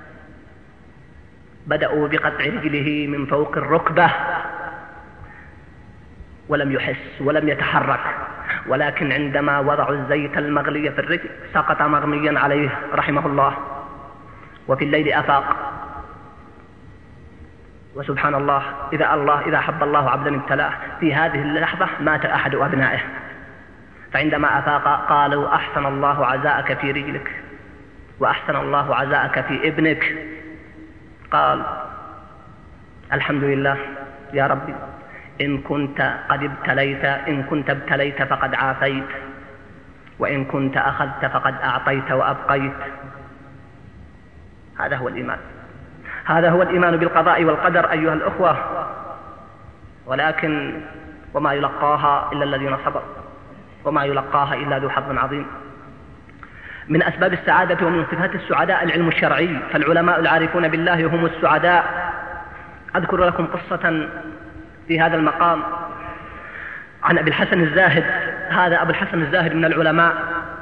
بدأوا بقطع رجله من فوق الركبة ولم يحس ولم يتحرك، ولكن عندما وضعوا الزيت المغلي في الرجل سقط مغميا عليه رحمه الله، وفي الليل أفاق. وسبحان الله، إذا حب الله عبدا ابتلاه، في هذه اللحظة مات أحد أبنائه، فعندما أفاق قالوا: أحسن الله عزاءك في رجلك وأحسن الله عزاءك في ابنك. قال: الحمد لله يا ربي، إن كنت ابتليت فقد عافيت، وإن كنت أخذت فقد أعطيت وأبقيت. هذا هو الإيمان بالقضاء والقدر أيها الأخوة. ولكن وما يلقاها إلا الذين صبروا، وما يلقاها إلا ذو حظ عظيم. من أسباب السعادة ومن صفات السعداء العلم الشرعي، فالعلماء العارفون بالله هم السعداء. أذكر لكم قصة في هذا المقام عن أبي الحسن الزاهد. هذا أبو الحسن الزاهد من العلماء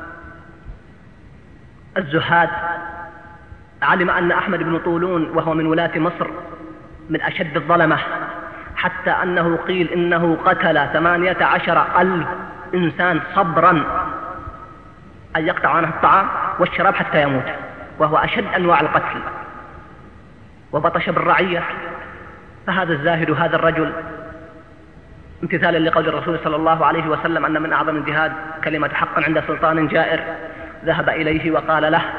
الزهاد. علم أن أحمد بن طولون وهو من ولاة مصر من أشد الظلمة، حتى أنه قيل إنه قتل 18,000 إنسان صبرا أن يقطع عنه الطعام والشراب حتى يموت، وهو أشد أنواع القتل، وبطش بالرعية. فهذا الزاهد هذا الرجل امتثالا لقول الرسول صلى الله عليه وسلم أن من أعظم الجهاد كلمة حق عند سلطان جائر، ذهب إليه وقال له: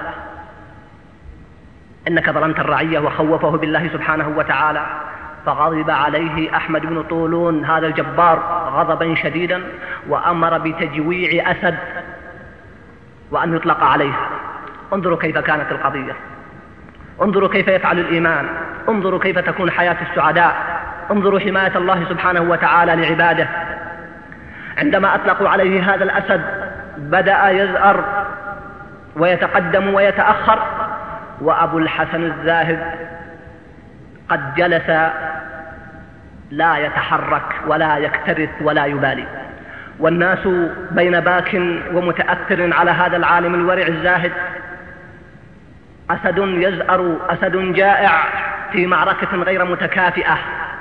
إنك ظلمت الرعية، وخوفه بالله سبحانه وتعالى. فغضب عليه أحمد بن طولون هذا الجبار غضبا شديدا، وأمر بتجويع أسد وأن يطلق عليه. انظروا كيف كانت القضية، انظروا كيف يفعل الإيمان، انظروا كيف تكون حياة السعداء، انظروا حماية الله سبحانه وتعالى لعباده. عندما أطلقوا عليه هذا الأسد بدأ يزأر ويتقدم ويتأخر، وأبو الحسن الزاهد قد جلس لا يتحرك ولا يكترث ولا يبالي، والناس بين باك ومتأثر على هذا العالم الورع الزاهد. أسد يزأر، أسد جائع في معركة غير متكافئة،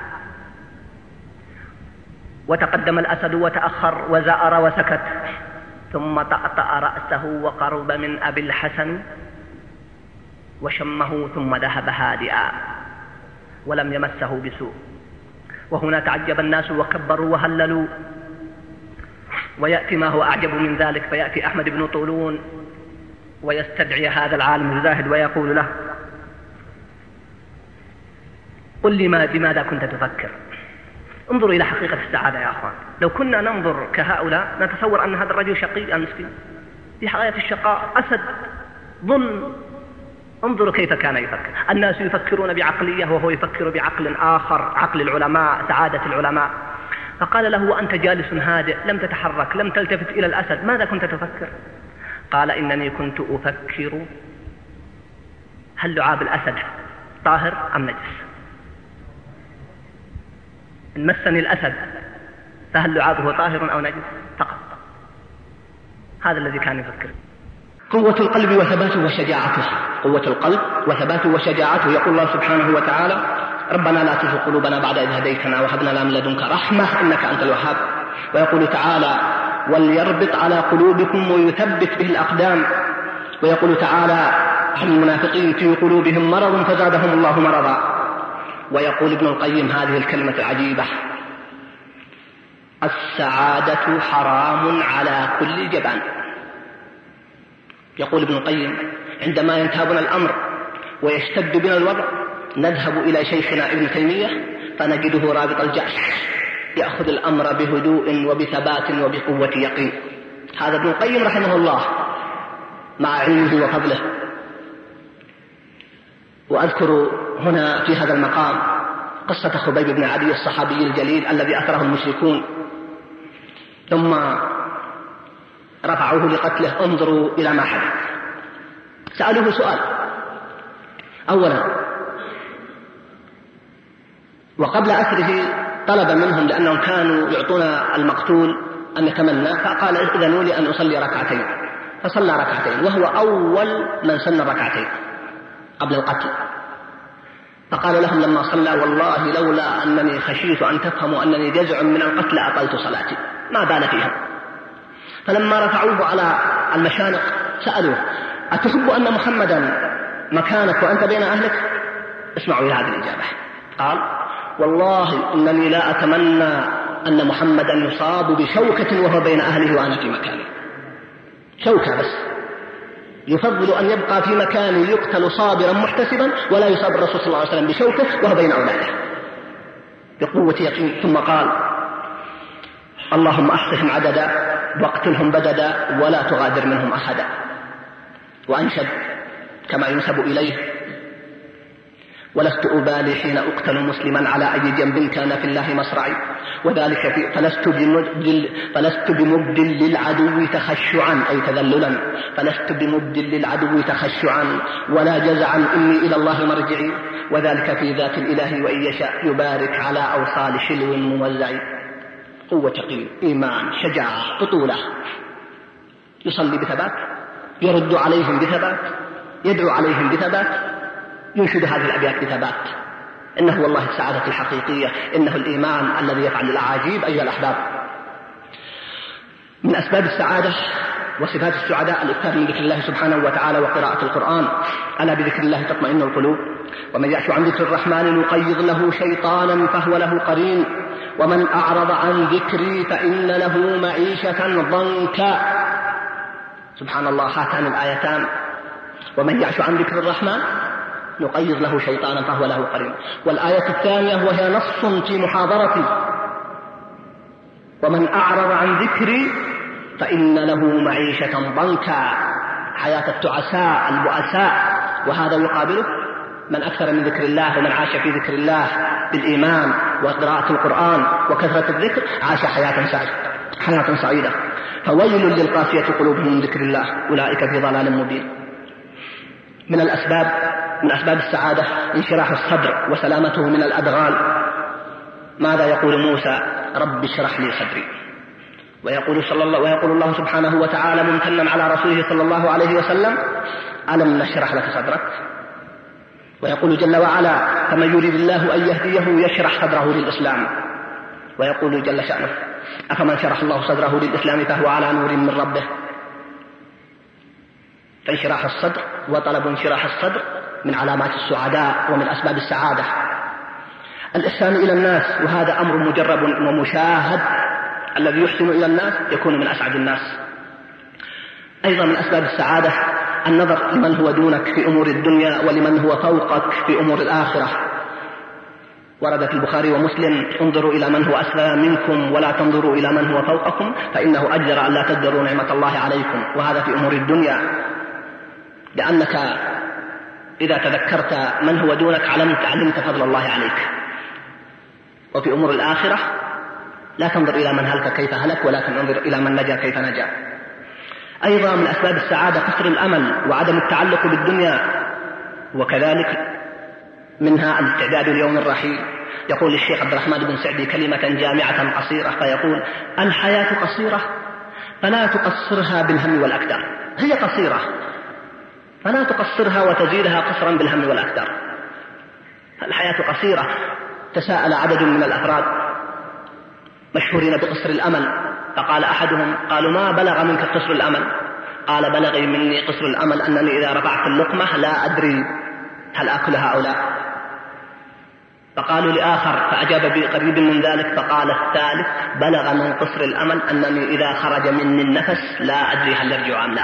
وتقدم الأسد وتأخر وزأر وسكت، ثم طأطأ رأسه وقرب من أبي الحسن وشمه، ثم ذهب هادئا ولم يمسه بسوء. وهنا تعجب الناس وكبروا وهللوا. ويأتي ما هو أعجب من ذلك، فيأتي أحمد بن طولون ويستدعي هذا العالم الزاهد ويقول له: قل لي بماذا كنت تفكر؟ انظروا إلى حقيقة السعادة يا أخوان. لو كنا ننظر كهؤلاء نتصور أن هذا الرجل شقي مسكين في حياة الشقاء، أسد ظلم. انظروا كيف كان يفكر. الناس يفكرون بعقلية وهو يفكر بعقل آخر، عقل العلماء، سعادة العلماء. فقال له: وأنت جالس هادئ لم تتحرك لم تلتفت إلى الأسد، ماذا كنت تفكر؟ قال: إنني كنت أفكر هل لعاب الأسد طاهر أم نجس؟ إن مسني الأسد فهل لعابه طاهر أو نجس؟ فقط. هذا الذي كان يفكر. قوة القلب وثباته وشجاعته، قوة القلب وثباته وشجاعته. يقول الله سبحانه وتعالى: ربنا لا تزغ قلوبنا بعد إذ هديتنا وهب لنا من لدنك رحمة إنك أنت الوهاب. ويقول تعالى: وليربط على قلوبكم ويثبت به الأقدام. ويقول تعالى عن المنافقين: في قلوبهم مرض فزادهم الله مرضا. ويقول ابن القيم هذه الكلمة العجيبة: السعادة حرام على كل جبان. يقول ابن القيم: عندما ينتابنا الأمر ويشتد بنا الوضع نذهب إلى شيخنا ابن تيمية فنجده رابط الجأش، يأخذ الأمر بهدوء وبثبات وبقوة يقين. هذا ابن القيم رحمه الله مع علمه وفضله. وأذكر هنا في هذا المقام قصة خبيب بن عدي الصحابي الجليل الذي أثره المشركون ثم رفعوه لقتله. انظروا إلى ما حدث. سألوه سؤال أولا، وقبل أسره طلب منهم، لأنهم كانوا يعطون المقتول أن يتمنى، فقال إذنوا لي أن أصلي ركعتين، فصلى ركعتين وهو أول من سن الركعتين قبل القتل. فقال لهم لما صلى: والله لولا أنني خشيت أن تفهموا أنني جزع من القتل أطلت صلاتي، ما بان فيها. فلما رفعوه على المشانق سألوه: أتحب أن محمدا مكانك وأنت بين أهلك؟ اسمعوا إلى هذه الإجابة. قال: والله إنني لا أتمنى أن محمدا يصاب بشوكة وهو بين أهله وأنا في مكاني. شوكة بس، يفضل أن يبقى في مكان يقتل صابرا محتسبا ولا يصاب الرسول صلى الله عليه وسلم بشوكة وهو بين أولاده بقوة يقين. ثم قال: اللهم أحصهم عددا واقتلهم بددا ولا تغادر منهم أحدا. وأنشد كما ينسب إليه: ولست أبالي حين أقتل مسلما على أي جنب كان في الله مصرعي، وذلك في فلست بمبدل للعدو تخشعا أي تذللا، فلست بمبدل للعدو تخشعا ولا جزعا، إني إلى الله مرجعي، وذلك في ذات الإله وإن يشاء يبارك على أوصال شلو موزع. قوة يقين، إيمان، شجاعة، بطولة. يصلي بثبات، يرد عليهم بثبات، يدعو عليهم بثبات، ينشد هذه الأبيات بثبات. إنه والله السعادة الحقيقية، إنه الإيمان الذي يفعل العجيب أيها الأحباب. من أسباب السعادة وصفات السعداء الإكثار من ذكر الله سبحانه وتعالى وقراءة القرآن. ألا بذكر الله تطمئن القلوب. ومن يعش عن ذكر الرحمن نقيض له شيطانا فهو له قرين، ومن أعرض عن ذكري فإن له معيشة ضنكا. سبحان الله، هاتان الآيتان: ومن يعش عن ذكر الرحمن نقيض له شيطانا فهو له قرين. والآية الثانية وهي نص في محاضرتي: ومن أعرض عن ذكري فإن له معيشة ضنكا، حياة التعساء البؤساء. وهذا يقابله من أكثر من ذكر الله، ومن عاش في ذكر الله بالإيمان وقراءة القرآن وكثرة الذكر عاش حياة سعيدة. فويل للقاسية قلوبهم من ذكر الله، أولئك في ضلال مبين. من أسباب السعادة انشراح الصدر وسلامته من الأدغال. ماذا يقول موسى؟ رب اشرح لي صدري. ويقول الله سبحانه وتعالى ممتنا على رسوله صلى الله عليه وسلم: ألم نشرح لك صدرك؟ ويقول جل وعلا: فمن يريد الله أن يهديه يشرح صدره للإسلام. ويقول جل شأنه: أفمن شرح الله صدره للإسلام فهو على نور من ربه. فانشراح الصدر وطلب انشراح الصدر من علامات السعداء ومن أسباب السعادة. الإحسان إلى الناس، وهذا أمر مجرب ومشاهد. الذي يحسن إلى الناس يكون من أسعد الناس. أيضا من أسباب السعادة النظر لمن هو دونك في أمور الدنيا ولمن هو فوقك في أمور الآخرة. ورد في البخاري ومسلم: انظروا إلى من هو أسفل منكم ولا تنظروا إلى من هو فوقكم، فإنه أجدر أن لا تقدروا نعمة الله عليكم. وهذا في أمور الدنيا، لأنك إذا تذكرت من هو دونك علمت فضل الله عليك. وفي أمور الآخرة لا تنظر إلى من هلك كيف هلك، ولكن انظر إلى من نجا كيف نجا. أيضا من أسباب السعادة قصر الأمل وعدم التعلق بالدنيا، وكذلك منها الاستعداد ليوم الرحيل. يقول الشيخ عبد الرحمن بن سعدي كلمة جامعة قصيرة، فيقول: الحياة قصيرة فلا تقصرها بالهم والأكدار. هي قصيرة فلا تقصرها وتزيدها قصرا بالهم والأكدار. الحياة قصيرة. تساءل عدد من الأفراد مشهورين بقصر الأمل، فقال أحدهم: قالوا ما بلغ منك قصر الأمل؟ قال: بلغي مني قصر الأمل أنني إذا رفعت اللقمة لا أدري هل أكلها أو لا. فقالوا لآخر فأجاب بقريب من ذلك، فقال الثالث: بلغ من قصر الأمل أنني إذا خرج مني النفس لا أدري هل يرجع أم لا.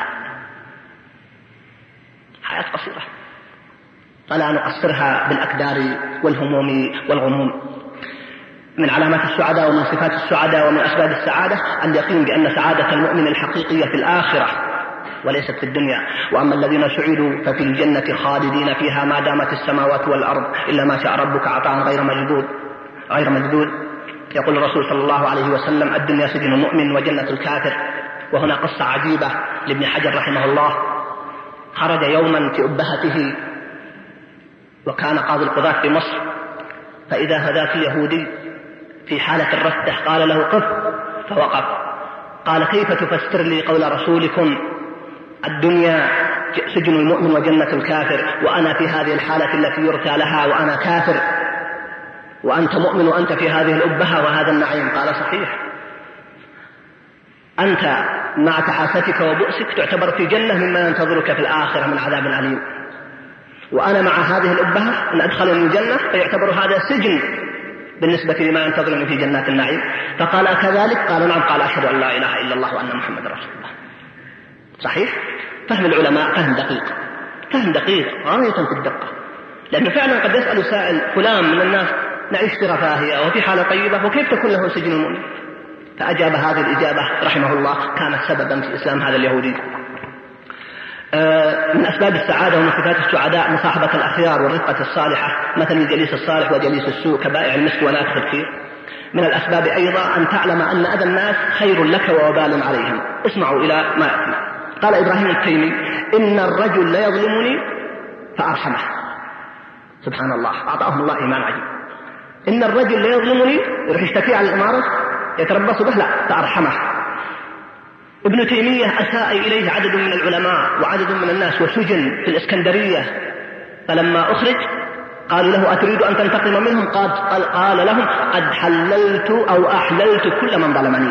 حياة قصيرة فلا نقصرها بالأكدار والهموم والغموم. من علامات السعادة ومن صفات السعادة ومن أسباب السعادة اليقين بأن سعادة المؤمن الحقيقية في الآخرة وليست في الدنيا. وأما الذين سعدوا ففي الجنة خالدين فيها ما دامت السماوات والأرض إلا ما شاء ربك عطاء غير مجدود. يقول الرسول صلى الله عليه وسلم: الدنيا سجن المؤمن وجنة الكافر. وهنا قصة عجيبة لابن حجر رحمه الله. خرج يوما في أبهته، وكان قاضي القضاة في مصر، فإذا هذاك يهودي في حالة الرفدة قال له: قف، فوقف. قال كيف تفسر لي قول رسولكم الدنيا سجن المؤمن وجنة الكافر، وأنا في هذه الحالة التي يرثى لها وأنا كافر، وأنت مؤمن وأنت في هذه الأبهة وهذا النعيم؟ قال صحيح، أنت مع تعاستك وبؤسك تعتبر في جنة مما ينتظرك في الآخرة من عذاب أليم، وأنا مع هذه الأبهة أن أدخل الجنة فيعتبر هذا سجن بالنسبة لما ينتظرني في جنات النعيم. فقال كذلك؟ قال نعم. قال أشهد أن لا إله إلا الله وأن محمد رسول الله. صحيح؟ فهم العلماء فهم دقيق غاية في الدقة، لأنه فعلا قد يسأل سائل فلان من الناس نعيش في رفاهية وفي حالة طيبة وكيف تكون له سجن المؤمن؟ فأجاب هذه الإجابة رحمه الله كانت سببا في إسلام هذا اليهودي. من أسباب السعادة ومن صفات السعداء مصاحبة الأخيار والرفقة الصالحة، مثل الجليس الصالح وجليس السوء كبائع المسك ونافخ الكير. من الأسباب أيضا أن تعلم أن أذى الناس خير لك ووبال عليهم. اسمعوا إلى ما يأتي. قال إبراهيم التيمي إن الرجل ليظلمني فأرحمه. سبحان الله، أعطاهم الله إيمان عجيب. إن الرجل ليظلمني، يروح يشتكي على الإمارة يتربص به، لا، فأرحمه. ابن تيمية أساء إليه عدد من العلماء وعدد من الناس وسجن في الإسكندرية، فلما أخرج قالوا له أتريد أن تنتقم منهم؟ قال لهم قد حللت أو أحللت كل من ظلمني.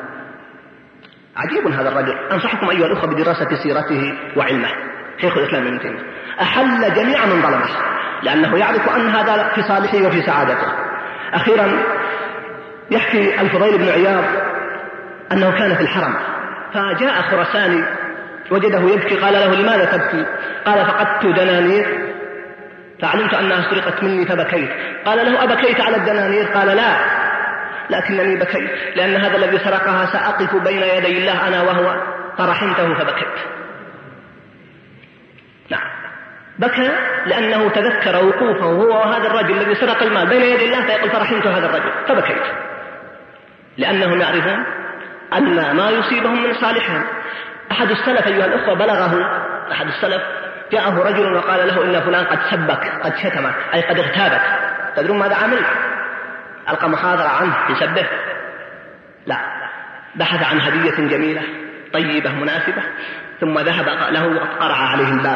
عجيب هذا الرجل. أنصحكم أيها الأخوة بدراسة سيرته وعلمه. شيخ الإسلام ابن تيمية أحل جميع من ظلمه، لأنه يعرف أن هذا في صالحه وفي سعادته. أخيرا يحكي الفضيل بن عياض أنه كان في الحرم، فجاء خرساني وجده يبكي، قال له لماذا تبكي؟ قال فقدت دنانير فعلمت أنها سرقت مني فبكيت. قال له أبكيت على الدنانير؟ قال لا، لكنني بكيت لأن هذا الذي سرقها سأقف بين يدي الله أنا وهو، فرحمته فبكيت. نعم، بكى لأنه تذكر وقوفه هو وهذا الرجل الذي سرق المال بين يدي الله، فيقول فرحمت هذا الرجل فبكيت، لأنهم يعرفون أن ما يصيبهم من صالحهم. أحد السلف أيها الأخوة بلغه، أحد السلف جاءه رجل وقال له إن فلان قد سبك قد شتمك أي قد اغتابك. تدرون ماذا عمل؟ ألقى محاضرة عنه يسبه؟ لا، بحث عن هدية جميلة طيبة مناسبة، ثم ذهب له وقرع عليه الباب،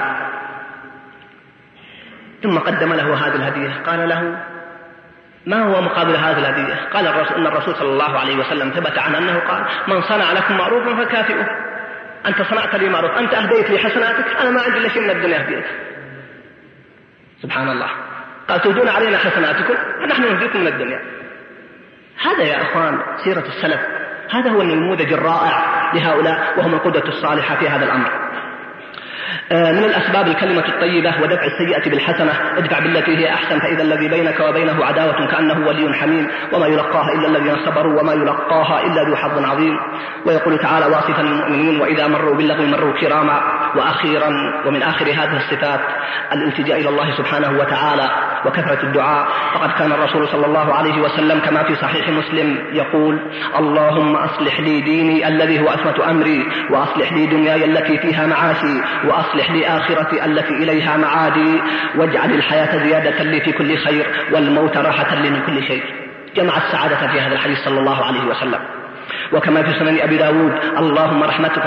ثم قدم له هذه الهدية. قال له ما هو مقابل هذه الهدية؟ قال إن الرسول صلى الله عليه وسلم ثبت عن أنه قال من صنع لكم معروفا فكافئوه. أنت صنعت لي معروف، أنت أهديت لي حسناتك، أنا ما عندي إلا شيء من الدنيا أهديك. سبحان الله. قال تهدون علينا حسناتكم ونحن نهديكم من الدنيا. هذا يا أخوان سيرة السلف، هذا هو النموذج الرائع لهؤلاء، وهم القدوة الصالحة في هذا الأمر. من الأسباب الكلمة الطيبة ودفع السيئة بالحسنة. ادفع بالتي هي أحسن فإذا الذي بينك وبينه عداوة كأنه ولي حميم، وما يلقاها إلا الذين صبروا وما يلقاها إلا ذو حظ عظيم. ويقول تعالى واصفا المؤمنين وإذا مروا باللغو مروا كراما. وأخيرا ومن آخر هذه الصفات الالتجاء إلى الله سبحانه وتعالى وكثرة الدعاء. فقد كان الرسول صلى الله عليه وسلم كما في صحيح مسلم يقول اللهم أصلح لي ديني الذي هو عصمة أمري، وأصلح لي دنياي التي فيها معاشي، وأصلح لي آخرتي التي إليها معادي، واجعل الحياة زيادة لي في كل خير والموت راحة لي من كل شيء. جمع السعادة في هذا الحديث صلى الله عليه وسلم. وكما في سنن أبي داود اللهم رحمتك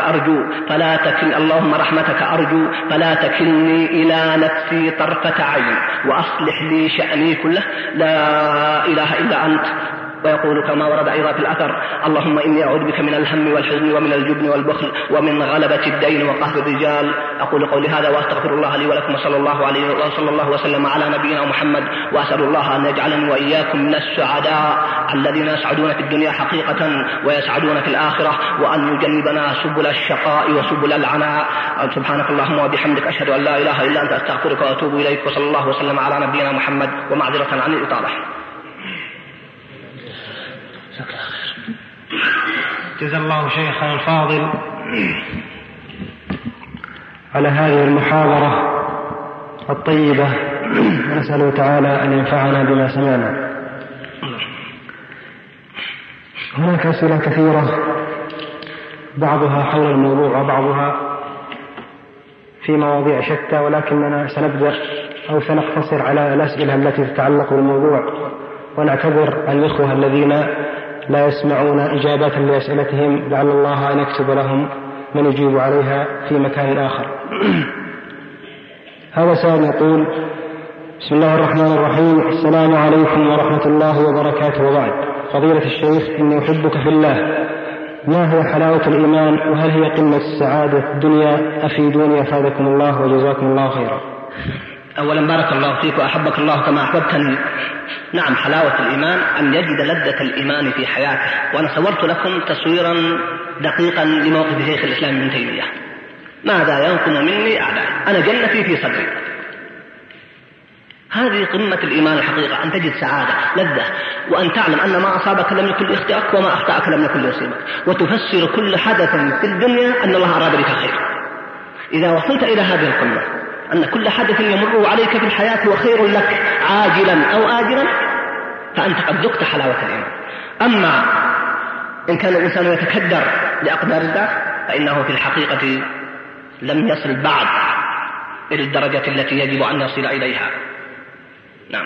أرجو فلا تكلني إلى نفسي طرفة عين، وأصلح لي شأني كله لا إله إلا أنت. ويقول كما ورد أيضا في الأثر اللهم إني أعوذ بك من الهم والحزن ومن الجبن والبخل ومن غلبة الدين وقهر الرجال. أقول قولي هذا وأستغفر الله لي ولكم، وصلى الله وسلم على نبينا محمد. وأسأل الله أن يجعلني وإياكم من السعداء الذين يسعدون في الدنيا حقيقة ويسعدون في الآخرة، وأن يجنبنا سبل الشقاء وسبل العناء. سبحانك اللهم وبحمدك أشهد أن لا إله إلا أنت أستغفرك وأتوب إليك. وصلى الله وسلم على نبينا محمد، ومعذرة عن الإطالة. جزا الله شيخنا الفاضل على هذه المحاضرة الطيبة، ونسأله تعالى أن ينفعنا بما سمعنا. هناك أسئلة كثيرة بعضها حول الموضوع وبعضها في مواضيع شتى، ولكننا سنبدأ أو سنقتصر على الأسئلة التي تتعلق بالموضوع، ونعتذر الإخوة الذين لا يسمعون إجابة لأسئلتهم، لعل الله أن يكتب لهم من يجيب عليها في مكان آخر. هذا سائل يقول: بسم الله الرحمن الرحيم، السلام عليكم ورحمة الله وبركاته، وبعد. فضيلة الشيخ، إني أحبك في الله، ما هي حلاوة الإيمان، وهل هي قمة السعادة الدنيا؟ أفيدوني أفادكم الله وجزاكم الله خيرا. أولا بارك الله فيك وأحبك الله كما أحببتني. نعم، حلاوة الإيمان أن يجد لذة الإيمان في حياته. وأنا صورت لكم تصويرا دقيقا لموقف شيخ الإسلام ابن تيمية: ماذا ينقم مني أعدائي، أنا جنتي في صدري. هذه قمة الإيمان الحقيقة، أن تجد سعادة لذة، وأن تعلم أن ما أصابك لم يكن ليخطئك وما أخطأك لم يكن ليصيبك، وتفسر كل حدث في الدنيا أن الله أراد بك خير. إذا وصلت إلى هذه القمة أن كل حدث يمر عليك في الحياة وخير لك عاجلا أو آجلا، فأنت قد ذقت حلاوة الإيمان. أما إن كان الإنسان يتكدر لأقدار الله فإنه في الحقيقة لم يصل بعد إلى الدرجة التي يجب أن يصل إليها. نعم.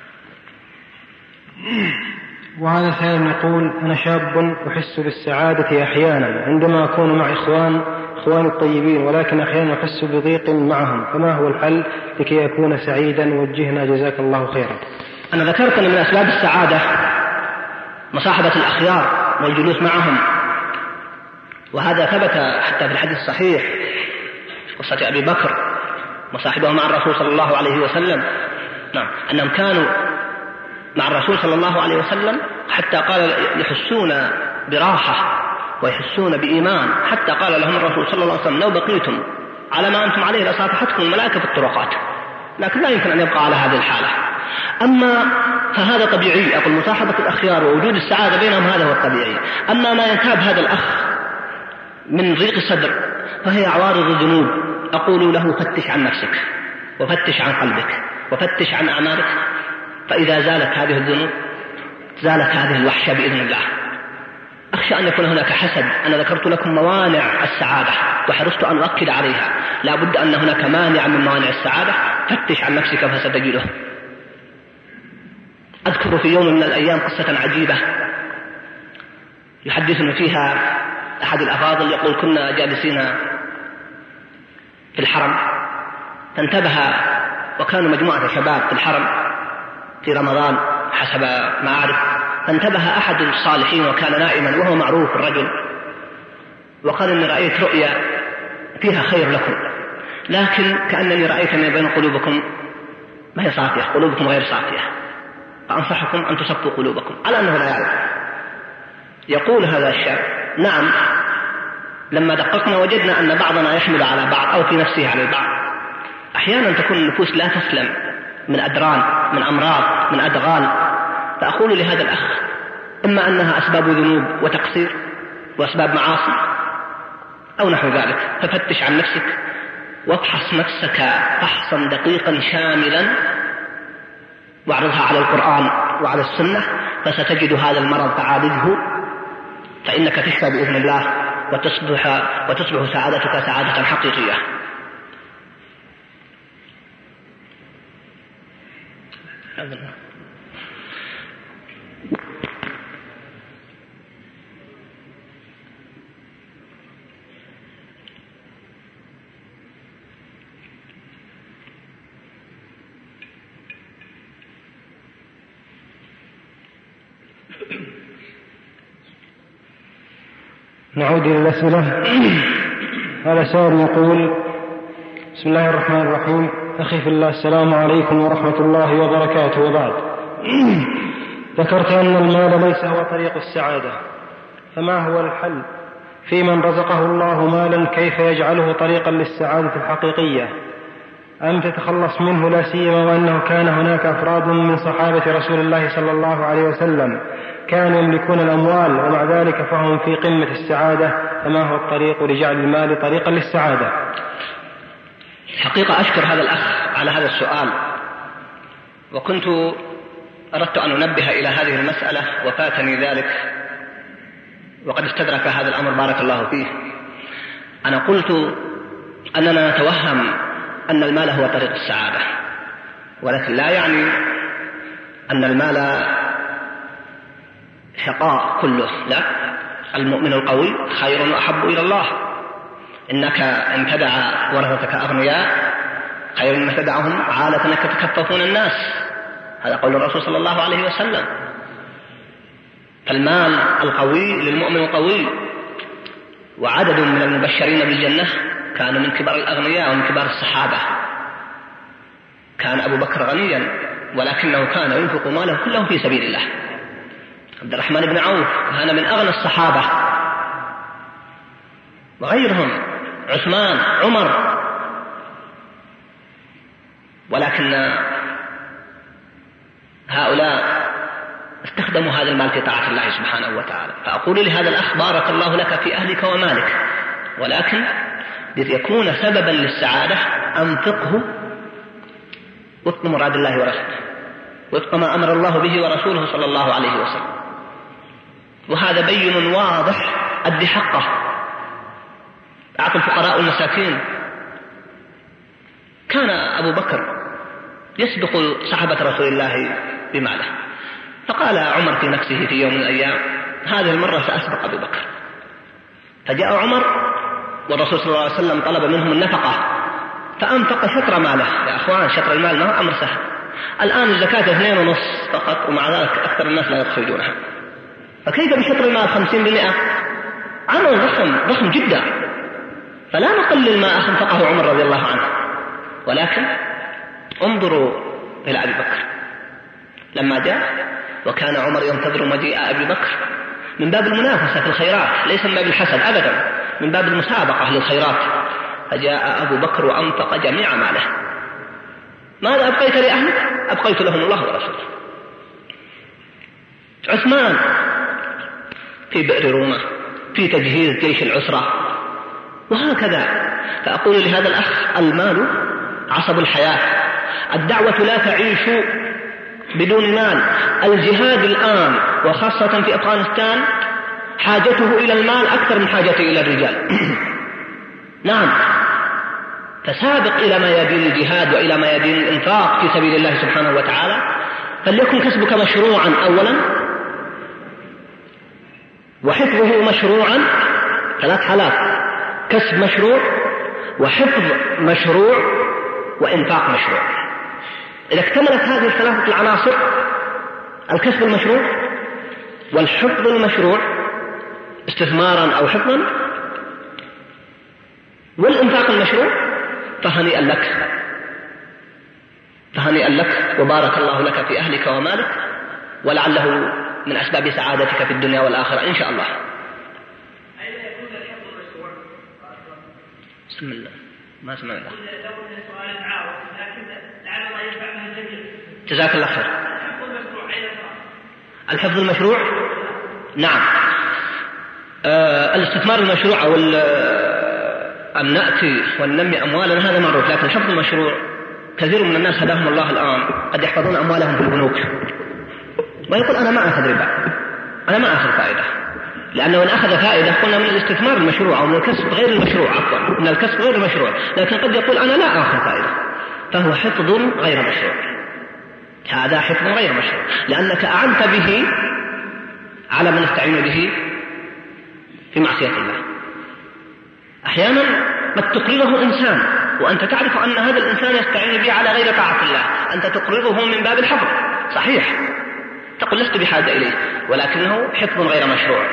وهذا سائل يقول: أنا شاب أحس بالسعادة أحيانا عندما أكون مع إخواني الطيبين، ولكن أحيانا أحس بضيق معهم، فما هو الحل لكي أكون سعيدا؟ وجهنا جزاك الله خيرا. أنا ذكرت أن من أسباب السعادة مصاحبة الأخيار والجلوس معهم، وهذا ثبت حتى في الحديث الصحيح قصة أبي بكر وصاحبه مع الرسول صلى الله عليه وسلم. نعم، أنهم كانوا مع الرسول صلى الله عليه وسلم حتى قال يحسون براحة ويحسون بإيمان، حتى قال لهم الرسول صلى الله عليه وسلم: لو بقيتم على ما أنتم عليه لصافحتكم الملائكة في الطرقات. لكن لا يمكن أن يبقى على هذه الحالة. أما فهذا طبيعي، أقول مصاحبة الأخيار ووجود السعادة بينهم هذا هو الطبيعي. أما ما ينتاب هذا الأخ من ضيق الصدر فهي عوارض الذنوب، أقول له: فتش عن نفسك، وفتش عن قلبك، وفتش عن أعمالك، فإذا زالت هذه الذنوب زالت هذه الوحشة بإذن الله. أخشى أن يكون هناك حسد. أنا ذكرت لكم موانع السعادة وحرصت أن أؤكد عليها، لا بد أن هناك مانع من موانع السعادة. فتش عن نفسك فستجده. أذكر في يوم من الأيام قصة عجيبة يحدثنا فيها أحد الأفاضل، يقول: كنا جالسين في الحرم، فانتبه، وكانوا مجموعة شباب في الحرم في رمضان حسب ما أعرف، فانتبه أحد الصالحين وكان نائما وهو معروف الرجل، وقال: إني رأيت رؤيا فيها خير لكم، لكن كأنني رأيت من بين قلوبكم ما هي صافية، قلوبكم غير صافية، فأنصحكم أن تصفوا قلوبكم. على أنه لا يعلم. يقول هذا الشاب: نعم، لما دققنا وجدنا أن بعضنا يحمل على بعض أو في نفسه على البعض. أحيانا تكون النفوس لا تسلم من أدران، من أمراض، من أدغال. فأقول لهذا الأخ: إما أنها أسباب ذنوب وتقصير وأسباب معاصي أو نحو ذلك، ففتش عن نفسك وافحص نفسك فحصا دقيقا شاملا، واعرضها على القرآن وعلى السنة، فستجد هذا المرض تعالجه، فإنك تشفى بإذن الله وتصبح سعادتك سعادة حقيقية. نعود إلى الأسئلة. هذا سائل يقول: بسم الله الرحمن الرحيم، أخي في الله، السلام عليكم ورحمة الله وبركاته، وبعد. ذكرت أن المال ليس هو طريق السعادة، فما هو الحل في من رزقه الله مالا؟ كيف يجعله طريقا للسعادة الحقيقية؟ أم تتخلص منه، لا سيما وأنه كان هناك أفراد من صحابة رسول الله صلى الله عليه وسلم كانوا يملكون الأموال ومع ذلك فهم في قمة السعادة، فما هو الطريق لجعل المال طريقا للسعادة؟ حقيقة أشكر هذا الأخ على هذا السؤال، وكنت أردت أن أنبه إلى هذه المسألة وفاتني ذلك، وقد استدرك هذا الأمر بارك الله فيه. أنا قلت أننا نتوهم أن المال هو طريق السعادة، ولكن لا يعني أن المال شقاء كله، لا، المؤمن القوي خير وأحب إلى الله. إنك إن تدع ورثتك أغنياء خير مما تدعهم عالة يتكففون الناس، هذا قول الرسول صلى الله عليه وسلم. فالمال القوي للمؤمن القوي. وعدد من المبشرين بالجنة كانوا من كبار الأغنياء ومن كبار الصحابة. كان أبو بكر غنيا ولكنه كان ينفق ماله كله في سبيل الله. عبد الرحمن بن عوف كان من أغنى الصحابة، وغيرهم، عثمان، عمر. ولكن هؤلاء استخدموا هذا المال في طاعة الله سبحانه وتعالى. فأقول لهذا الأخ: بارك الله لك في أهلك ومالك، ولكن ليكون سببا للسعادة أنفقه وفق مراد الله ورسوله، وفق ما أمر الله به ورسوله صلى الله عليه وسلم. وهذا بين واضح أدي حقه. أعطوا الفقراء والمساكين. كان أبو بكر يسبق صحابة رسول الله بماله، فقال عمر في نفسه في يوم من الأيام: هذه المرة سأسبق أبو بكر. فجاء عمر والرسول صلى الله عليه وسلم طلب منهم النفقة، فأنفق شطر ماله. يا أخوان، شطر المال ما هو أمر سهل. الآن الزكاة 2.5 فقط، ومع ذلك أكثر الناس لا يخرجونها. فكيف بشطر المال 50%؟ عمل ضخم جدا. فلا نقلل ما أنفقه عمر رضي الله عنه، ولكن انظروا إلى أبي بكر لما جاء، وكان عمر ينتظر مجيء أبي بكر من باب المنافسة في الخيرات، ليس من باب الحسد أبدا، من باب المسابقة للخيرات. فجاء أبو بكر وأنفق جميع ماله. ماذا أبقيت لأهلك؟ أبقيت لهم الله ورسوله. عثمان في بئر روما، في تجهيز جيش العسرة، وهكذا. فأقول لهذا الأخ: المال عصب الحياة. الدعوة لا تعيش بدون مال. الجهاد الآن وخاصة في أفغانستان حاجته إلى المال أكثر من حاجته إلى الرجال. نعم، فسابق إلى ما يدين الجهاد وإلى ما يدين الإنفاق في سبيل الله سبحانه وتعالى. فليكن كسبك مشروعا أولا، وحفظه مشروعا. 3 حالات: كسب مشروع، وحفظ مشروع، وإنفاق مشروع. إذا اكتملت هذه ال3 العناصر، الكسب المشروع والحفظ المشروع استثمارا أو حفظا، والإنفاق المشروع، فهنيئا لك، فهنيئا لك، وبارك الله لك في أهلك ومالك، ولعله من أسباب سعادتك في الدنيا والآخرة إن شاء الله. أين يكون الحفظ المشروع؟ بسم الله، ما سمعنا. سؤال تعاون، لكن لعل الله ينفعنا الجميع. جزاك الله خير. الحفظ المشروع أين صار؟ الحفظ المشروع، نعم، الاستثمار المشروع أو أن نأتي وننمي أموالنا هذا معروف، لكن الحفظ المشروع كثير من الناس هداهم الله الآن قد يحفظون أموالهم في البنوك ويقول: أنا ما أخذ ربا، أنا ما أخذ فائدة. لأنه إن أخذ فائدة قلنا من الاستثمار المشروع أو من الكسب غير المشروع، عفوا، من الكسب غير المشروع، لكن قد يقول: أنا لا أخذ فائدة، فهو حفظ غير مشروع. هذا حفظ غير مشروع، لأنك أعنت به على من يستعين به في معصية الله. أحيانا قد تقرضه إنسان وأنت تعرف أن هذا الإنسان يستعين به على غير طاعة الله، أنت تقرضه من باب الحفظ، صحيح، تقول: لست بحاجة إليه، ولكنه حفظ غير مشروع.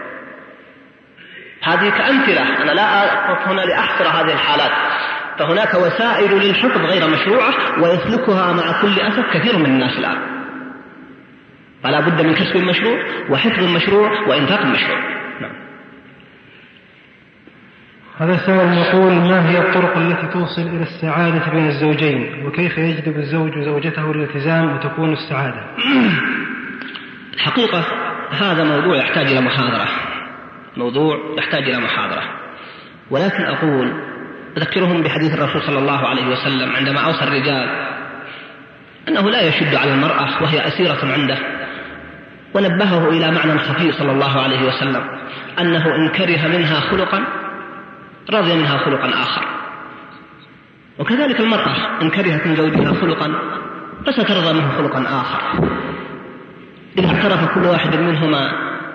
هذه كأمثلة، أنا لا أقف هنا لأحصر هذه الحالات. فهناك وسائل للحفظ غير مشروعة ويسلكها مع كل أسف كثير من الناس الآن. فلا بد من كسب مشروع وحفظ مشروع وإنفاق مشروع. نعم. هذا سائل يقول: ما هي الطرق التي توصل إلى السعادة بين الزوجين، وكيف يجذب الزوج زوجته للالتزام وتكون السعادة؟ الحقيقة هذا موضوع يحتاج إلى محاضرة، موضوع يحتاج إلى محاضرة، ولكن أقول أذكرهم بحديث الرسول صلى الله عليه وسلم عندما أوصى الرجال أنه لا يشد على المرأة وهي أسيرة عنده، ونبهه إلى معنى خفي صلى الله عليه وسلم أنه إن كره منها خلقا رضي منها خلقا آخر، وكذلك المرأة إن كرهت من زوجها خلقا فسترضى منه خلقا آخر. إذا اعترف كل واحد منهما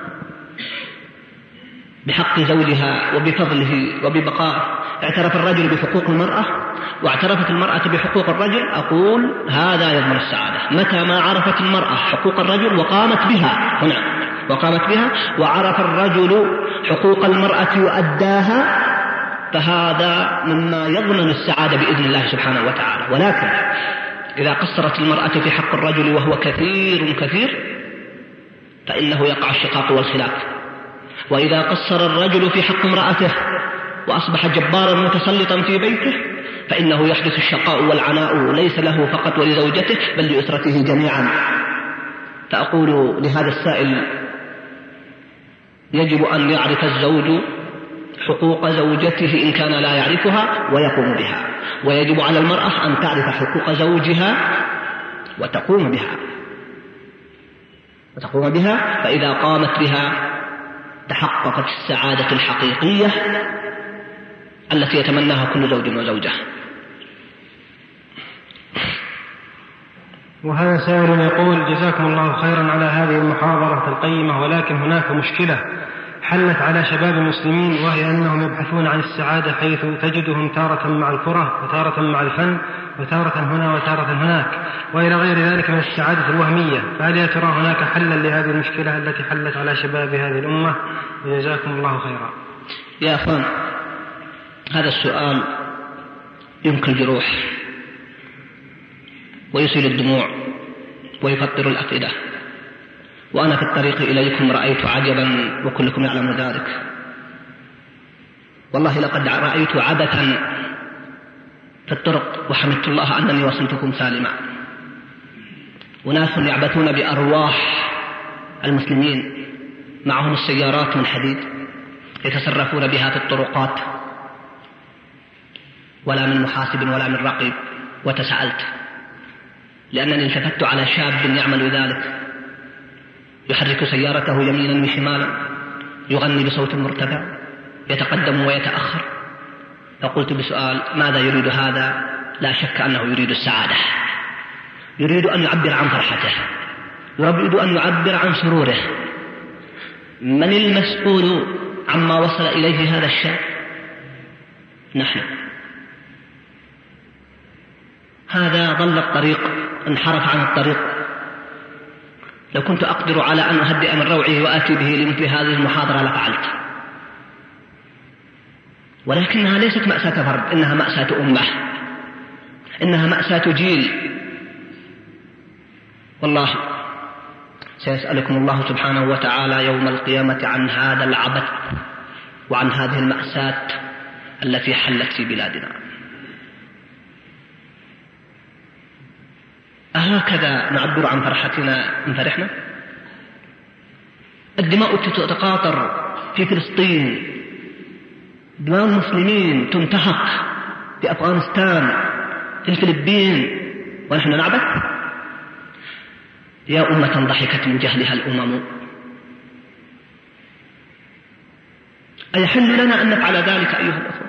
بحق زوجها وبفضله وببقائه، اعترف الرجل بحقوق المرأة واعترفت المرأة بحقوق الرجل، أقول هذا يضمن السعادة. متى ما عرفت المرأة حقوق الرجل وقامت بها وعرف الرجل حقوق المرأة وأداها، فهذا مما يضمن السعادة بإذن الله سبحانه وتعالى. ولكن إذا قصرت المرأة في حق الرجل وهو كثير فإنه يقع الشقاق والخلاف. وإذا قصر الرجل في حق امرأته وأصبح جبارا متسلطا في بيته فإنه يحدث الشقاء والعناء ليس له فقط ولزوجته بل لأسرته جميعا. فأقول لهذا السائل: يجب أن يعرف الزوج حقوق زوجته إن كان لا يعرفها ويقوم بها، ويجب على المرأة أن تعرف حقوق زوجها وتقوم بها، فإذا قامت بها تحققت السعادة الحقيقية التي يتمناها كل زوج وزوجة. وهذا سائل يقول: جزاكم الله خيرا على هذه المحاضرة القيمة، ولكن هناك مشكلة حلت على شباب المسلمين، وهي أنهم يبحثون عن السعادة حيث تجدهم تارة مع الكرة وتارة مع الفن وتارة هنا وتارة هناك وإلى غير ذلك من السعادة الوهمية. فهل يا ترى هناك حلا لهذه المشكلة التي حلت على شباب هذه الأمة؟ وجزاكم الله خيرا. يا أخوان، هذا السؤال يمكن جروح ويسيل الدموع ويفطر الأفئدة، وأنا في الطريق إليكم رأيت عجبا وكلكم يعلم ذلك. والله لقد رأيت عبثا في الطرق وحمدت الله أنني وصلتكم سالما. وناس يعبثون بأرواح المسلمين، معهم السيارات من حديد يتصرفون بها في الطرقات، ولا من محاسب ولا من رقيب. وتساءلت لأنني التفت على شاب يعمل ذلك، يحرك سيارته يمينا وشمالا، يغني بصوت مرتفع، يتقدم ويتأخر. فقلت بسؤال: ماذا يريد هذا؟ لا شك أنه يريد السعادة، يريد أن يعبر عن فرحته، يريد أن يعبر عن سروره. من المسؤول عما وصل إليه هذا الشاب؟ نحن. هذا ضل الطريق، انحرف عن الطريق. لو كنت أقدر على أن أهدئ من روعه وآتي به لمثل هذه المحاضرة لفعلت، ولكنها ليست مأساة فرد، إنها مأساة أمة، إنها مأساة جيل. والله سيسألكم الله سبحانه وتعالى يوم القيامة عن هذا العبث وعن هذه المأساة التي حلت في بلادنا. أهكذا نعبر عن فرحتنا إن فرحنا؟ الدماء تتقاطر في فلسطين، دماء المسلمين تنتهك في أفغانستان، في الفلبين، ونحن نعبث؟ يا أمة ضحكت من جهلها الأمم، أيحل لنا أن نفعل ذلك أيها الأخوة؟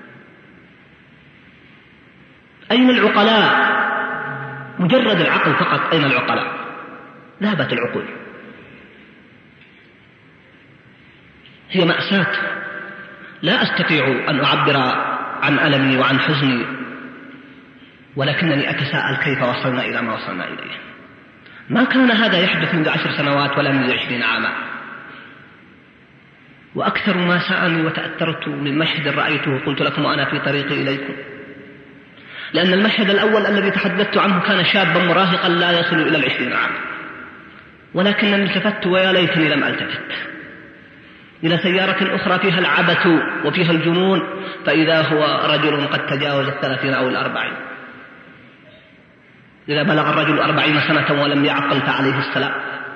أين العقلاء؟ مجرد العقل فقط، أين العقلاء؟ ذهبت العقول. هي مأساة لا أستطيع أن أعبر عن ألمي وعن حزني، ولكنني أتساءل كيف وصلنا إلى ما وصلنا إليه. ما كان هذا يحدث منذ 10 سنوات ولا منذ 20 عاما. وأكثر ما سألني وتأثرت من مشهد رأيته قلت لكم وأنا في طريقي إليكم، لأن المشهد الأول الذي تحدثت عنه كان شابا مراهقا لا يصل إلى 20 عاما، ولكنني التفت ويا ليتني لم ألتفت إلى سيارة أخرى فيها العبث وفيها الجنون، فإذا هو رجل قد تجاوز 30 أو 40. إذا بلغ الرجل 40 سنة ولم يعقل فعليه السلام.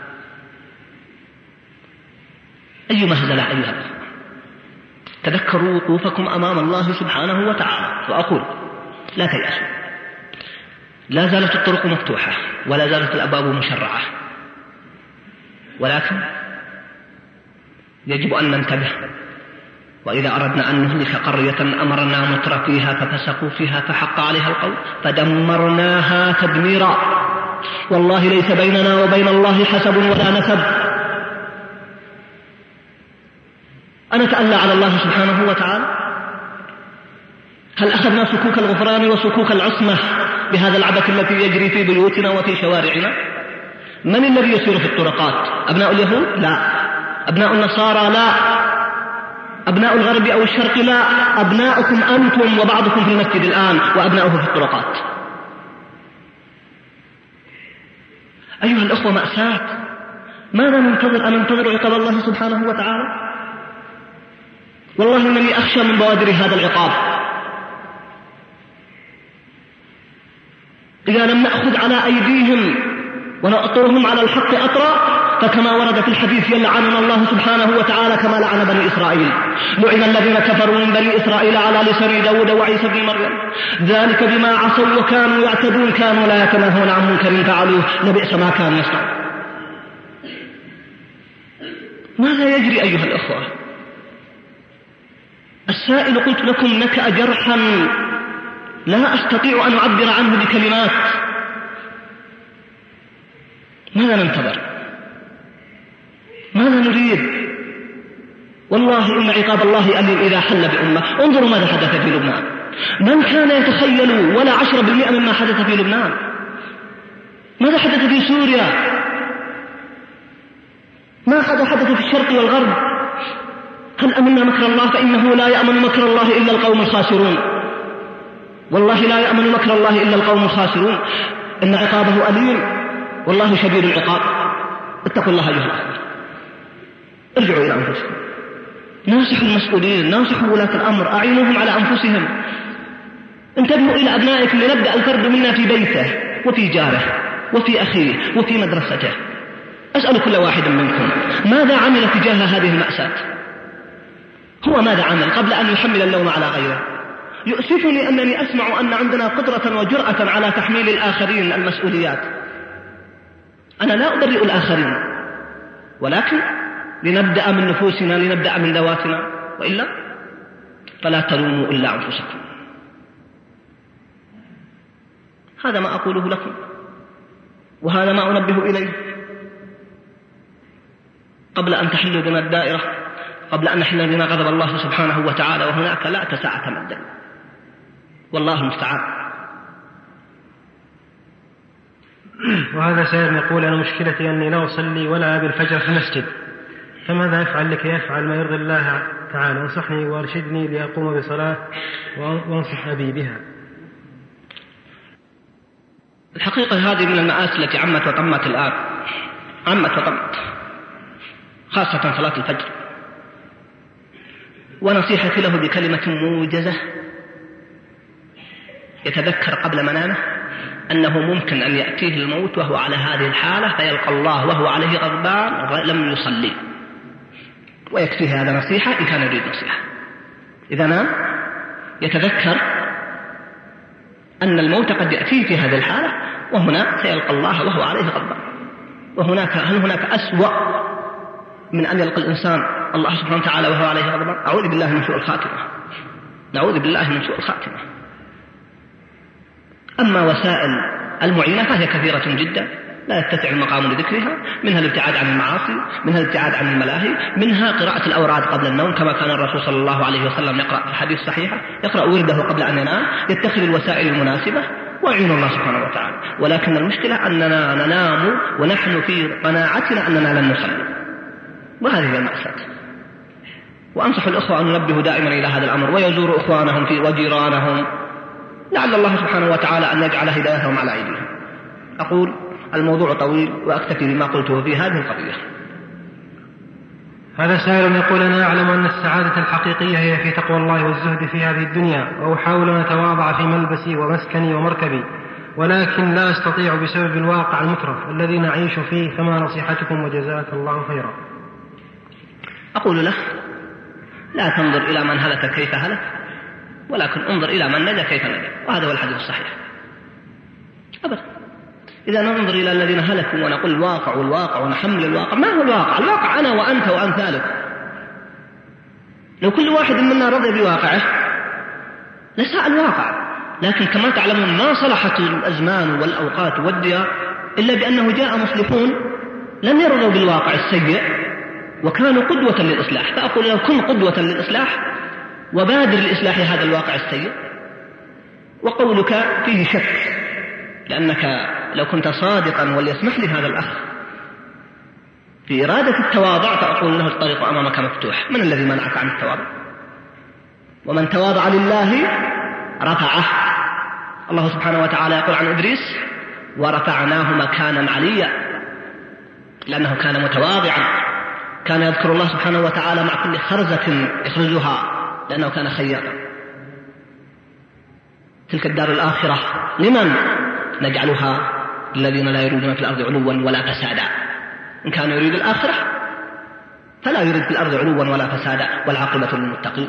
أي مهزلة أيها الأخوة! تذكروا وقوفكم أمام الله سبحانه وتعالى. وأقول لا تيأسوا، لا زالت الطرق مفتوحة ولا زالت الأبواب مشرعة، ولكن يجب أن ننتبه. وإذا أردنا أن نهلك قرية أمرنا متر فيها ففسقوا فيها فحق عليها القول فدمرناها تدميرا. والله ليس بيننا وبين الله حسب ولا نسب. أنا أتألى على الله سبحانه وتعالى؟ هل أخذنا صكوك الغفران وصكوك العصمة بهذا العبث الذي يجري في بيوتنا وفي شوارعنا؟ من الذي يسير في الطرقات؟ أبناء اليهود؟ لا. أبناء النصارى؟ لا. أبناء الغرب أو الشرق؟ لا. أبناؤكم أنتم، وبعضكم في المسجد الآن وأبناؤه في الطرقات. أيها الأخوة، مأساة. ماذا ننتظر؟ أن ننتظر عقاب الله سبحانه وتعالى؟ والله إنني أخشى من بوادر هذا العقاب. إذا لم نأخذ على أيديهم ونأطرهم على الحق أطرا، فكما ورد في الحديث يلعننا الله سبحانه وتعالى كما لعن بني إسرائيل. لعن الذين كفروا من بني إسرائيل على لسان داود وعيسى بن مريم، ذلك بما عصوا وكانوا يعتدون، كانوا لا يتناهون عن منكر فعلوه، لبئس ما كانوا يصنعون. ماذا يجري أيها الأخوة؟ السائل قلت لكم نكأ جرحا لا أستطيع أن أعبر عنه بكلمات. ماذا ننتظر؟ ماذا نريد؟ والله إن عقاب الله أليم إذا حل بأمة. انظروا ماذا حدث في لبنان. من كان يتخيل ولا 10% مما حدث في لبنان؟ ماذا حدث في سوريا؟ ما حدث في الشرق والغرب؟ هل أمنا مكر الله؟ فإنه لا يأمن مكر الله إلا القوم الخاسرون. والله لا يأمن مكر الله إلا القوم الخاسرون. إن عقابه أليم، والله شديد العقاب. اتقوا الله أيها الأخوة، ارجعوا إلى أنفسكم، ناصحوا المسؤولين، ناصحوا ولاة الأمر، أعينوهم على أنفسهم. انتبهوا إلى أبنائكم، لنبدأ الفرد منا في بيته وفي جاره وفي أخيه وفي مدرسته. أسأل كل واحد منكم ماذا عمل تجاه هذه المأساة؟ هو ماذا عمل قبل أن يحمل اللوم على غيره؟ يؤسفني أنني أسمع أن عندنا قدرة وجرأة على تحميل الآخرين المسؤوليات. أنا لا أبرئ الآخرين، ولكن لنبدأ من نفوسنا، لنبدأ من ذواتنا، وإلا فلا تلوموا إلا أنفسكم. هذا ما أقوله لكم، وهذا ما أنبه إليه قبل أن تحلوا بنا الدائرة، قبل أن نحل بنا غضب الله سبحانه وتعالى، وهناك لا تساء تمدا. والله المستعان. وهذا سائل يقول: أنا مشكلتي أني لا أصلي ولا أبي الفجر في المسجد، فماذا أفعل لكي أفعل ما يرضي الله تعالى؟ انصحني وارشدني لأقوم بصلاة وانصح أبي بها. الحقيقة هذه من المآسي التي عمت وطمت الآن، عمت وطمت، خاصة صلاة الفجر. ونصيحتي له بكلمة موجزة: يتذكر قبل منامه أنه ممكن أن يأتيه الموت وهو على هذه الحالة، فيلقى الله وهو عليه غضبان لم يصلي. ويكفيه هذا نصيحة إن كان يريد نصيحة. إذا نام يتذكر أن الموت قد يأتيه في هذه الحالة، وهنا سيلقى الله وهو عليه غضبان. هل هناك أسوأ من أن يلقى الإنسان الله سبحانه وتعالى وهو عليه غضبان؟ أعوذ بالله من سوء الخاتمة، نعوذ بالله من سوء الخاتمة. أما وسائل المعينة فهي كثيرة جدا لا يتسع المقام لذكرها، منها الابتعاد عن المعاصي، منها الابتعاد عن الملاهي، منها قراءة الأوراد قبل النوم، كما كان الرسول صلى الله عليه وسلم يقرأ في الحديث الصحيح، يقرأ ورده قبل أن ينام، يتخذ الوسائل المناسبة، ويعين الله سبحانه وتعالى. ولكن المشكلة أننا ننام ونحن في قناعتنا أننا لن نصلي، وهذه هي المأساة. وأنصح الأخوة أن ينبهوا دائما إلى هذا الأمر، ويزوروا إخوانهم في وجيرانهم، لعل الله سبحانه وتعالى أن يجعل هدايتهم على أيديهم. أقول الموضوع طويل وأكتفي بما قلته في هذه القضية. هذا سائل يقول: أنا أعلم أن السعادة الحقيقية هي في تقوى الله والزهد في هذه الدنيا، وأحاول أن أتواضع في ملبسي ومسكني ومركبي، ولكن لا أستطيع بسبب الواقع المترف الذي نعيش فيه، فما نصيحتكم وجزاك الله خيرا؟ أقول له: لا تنظر إلى من هلك كيف هلك، ولكن انظر إلى من نجا كيف نجا، وهذا هو الحديث الصحيح. أبدا إذا ننظر إلى الذين هلكوا ونقول الواقع والواقع ونحمل الواقع، ما هو الواقع؟ الواقع أنا وأنت وأمثالك. لو كل واحد منا رضي بواقعه لساء الواقع. لكن كما تعلمون ما صلحت الأزمان والأوقات والديار إلا بأنه جاء مصلحون لم يرضوا بالواقع السيء وكانوا قدوة للإصلاح. فأقول لو كن قدوة للإصلاح وبادر لإصلاح هذا الواقع السيء. وقولك فيه شك، لأنك لو كنت صادقا وليسمح لي هذا الأخ في إرادة التواضع فأقول له الطريق أمامك مفتوح. من الذي منعك عن التواضع؟ ومن تواضع لله رفعه. الله سبحانه وتعالى يقول عن إدريس ورفعناه مكانا عليا، لأنه كان متواضعا، كان يذكر الله سبحانه وتعالى مع كل خرزة يخرجها، لأنه كان خياطا. تلك الدار الآخرة لمن نجعلها؟ الذين لا يريدون في الأرض علوا ولا فسادا. إن كان يريد الآخرة فلا يريد في الأرض علوا ولا فسادا، والعاقبة للمتقين.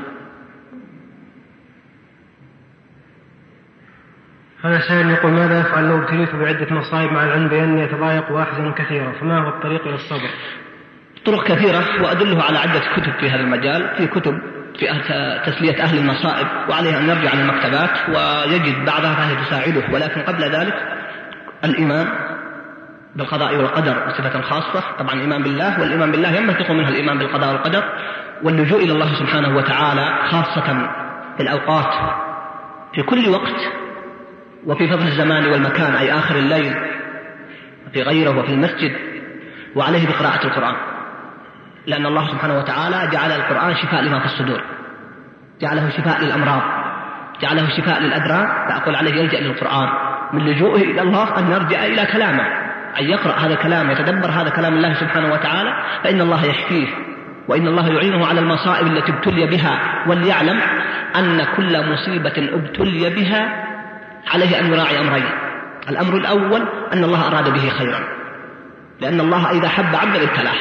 هذا سائل يقول ماذا أفعل لو ابتليت بعدة مصائب مع العلم بأني أتضايق وأحزن كثيرا، فما هو الطريق إلى الصبر؟ طرق كثيرة، وأدله على عدة كتب في هذا المجال. في كتب في تسلية أهل المصائب، وعليه أن يرجع للمكتبات ويجد بعضها فهي تساعده. ولكن قبل ذلك الإيمان بالقضاء والقدر بصفة خاصة، طبعا الإيمان بالله، والإيمان بالله ينبثق منها الإيمان بالقضاء والقدر، واللجوء إلى الله سبحانه وتعالى خاصة في الأوقات في كل وقت، وفي فضل الزمان والمكان أي آخر الليل، في غيره وفي المسجد. وعليه بقراءة القرآن، لأن الله سبحانه وتعالى جعل القرآن شفاء لما في الصدور، جعله شفاء للأمراض، جعله شفاء للأدرار. فأقول عليه يلجأ للقرآن من لجوئه إلى الله أن يرجع إلى كلامه، أن يقرأ هذا الكلام، يتدبر هذا كلام الله سبحانه وتعالى، فإن الله يشفيه وإن الله يعينه على المصائب التي ابتلي بها. وليعلم أن كل مصيبة ابتلي بها عليه أن يراعي أمرين. الأمر الأول أن الله أراد به خيرا، لأن الله إذا حب عبدا ابتلاه.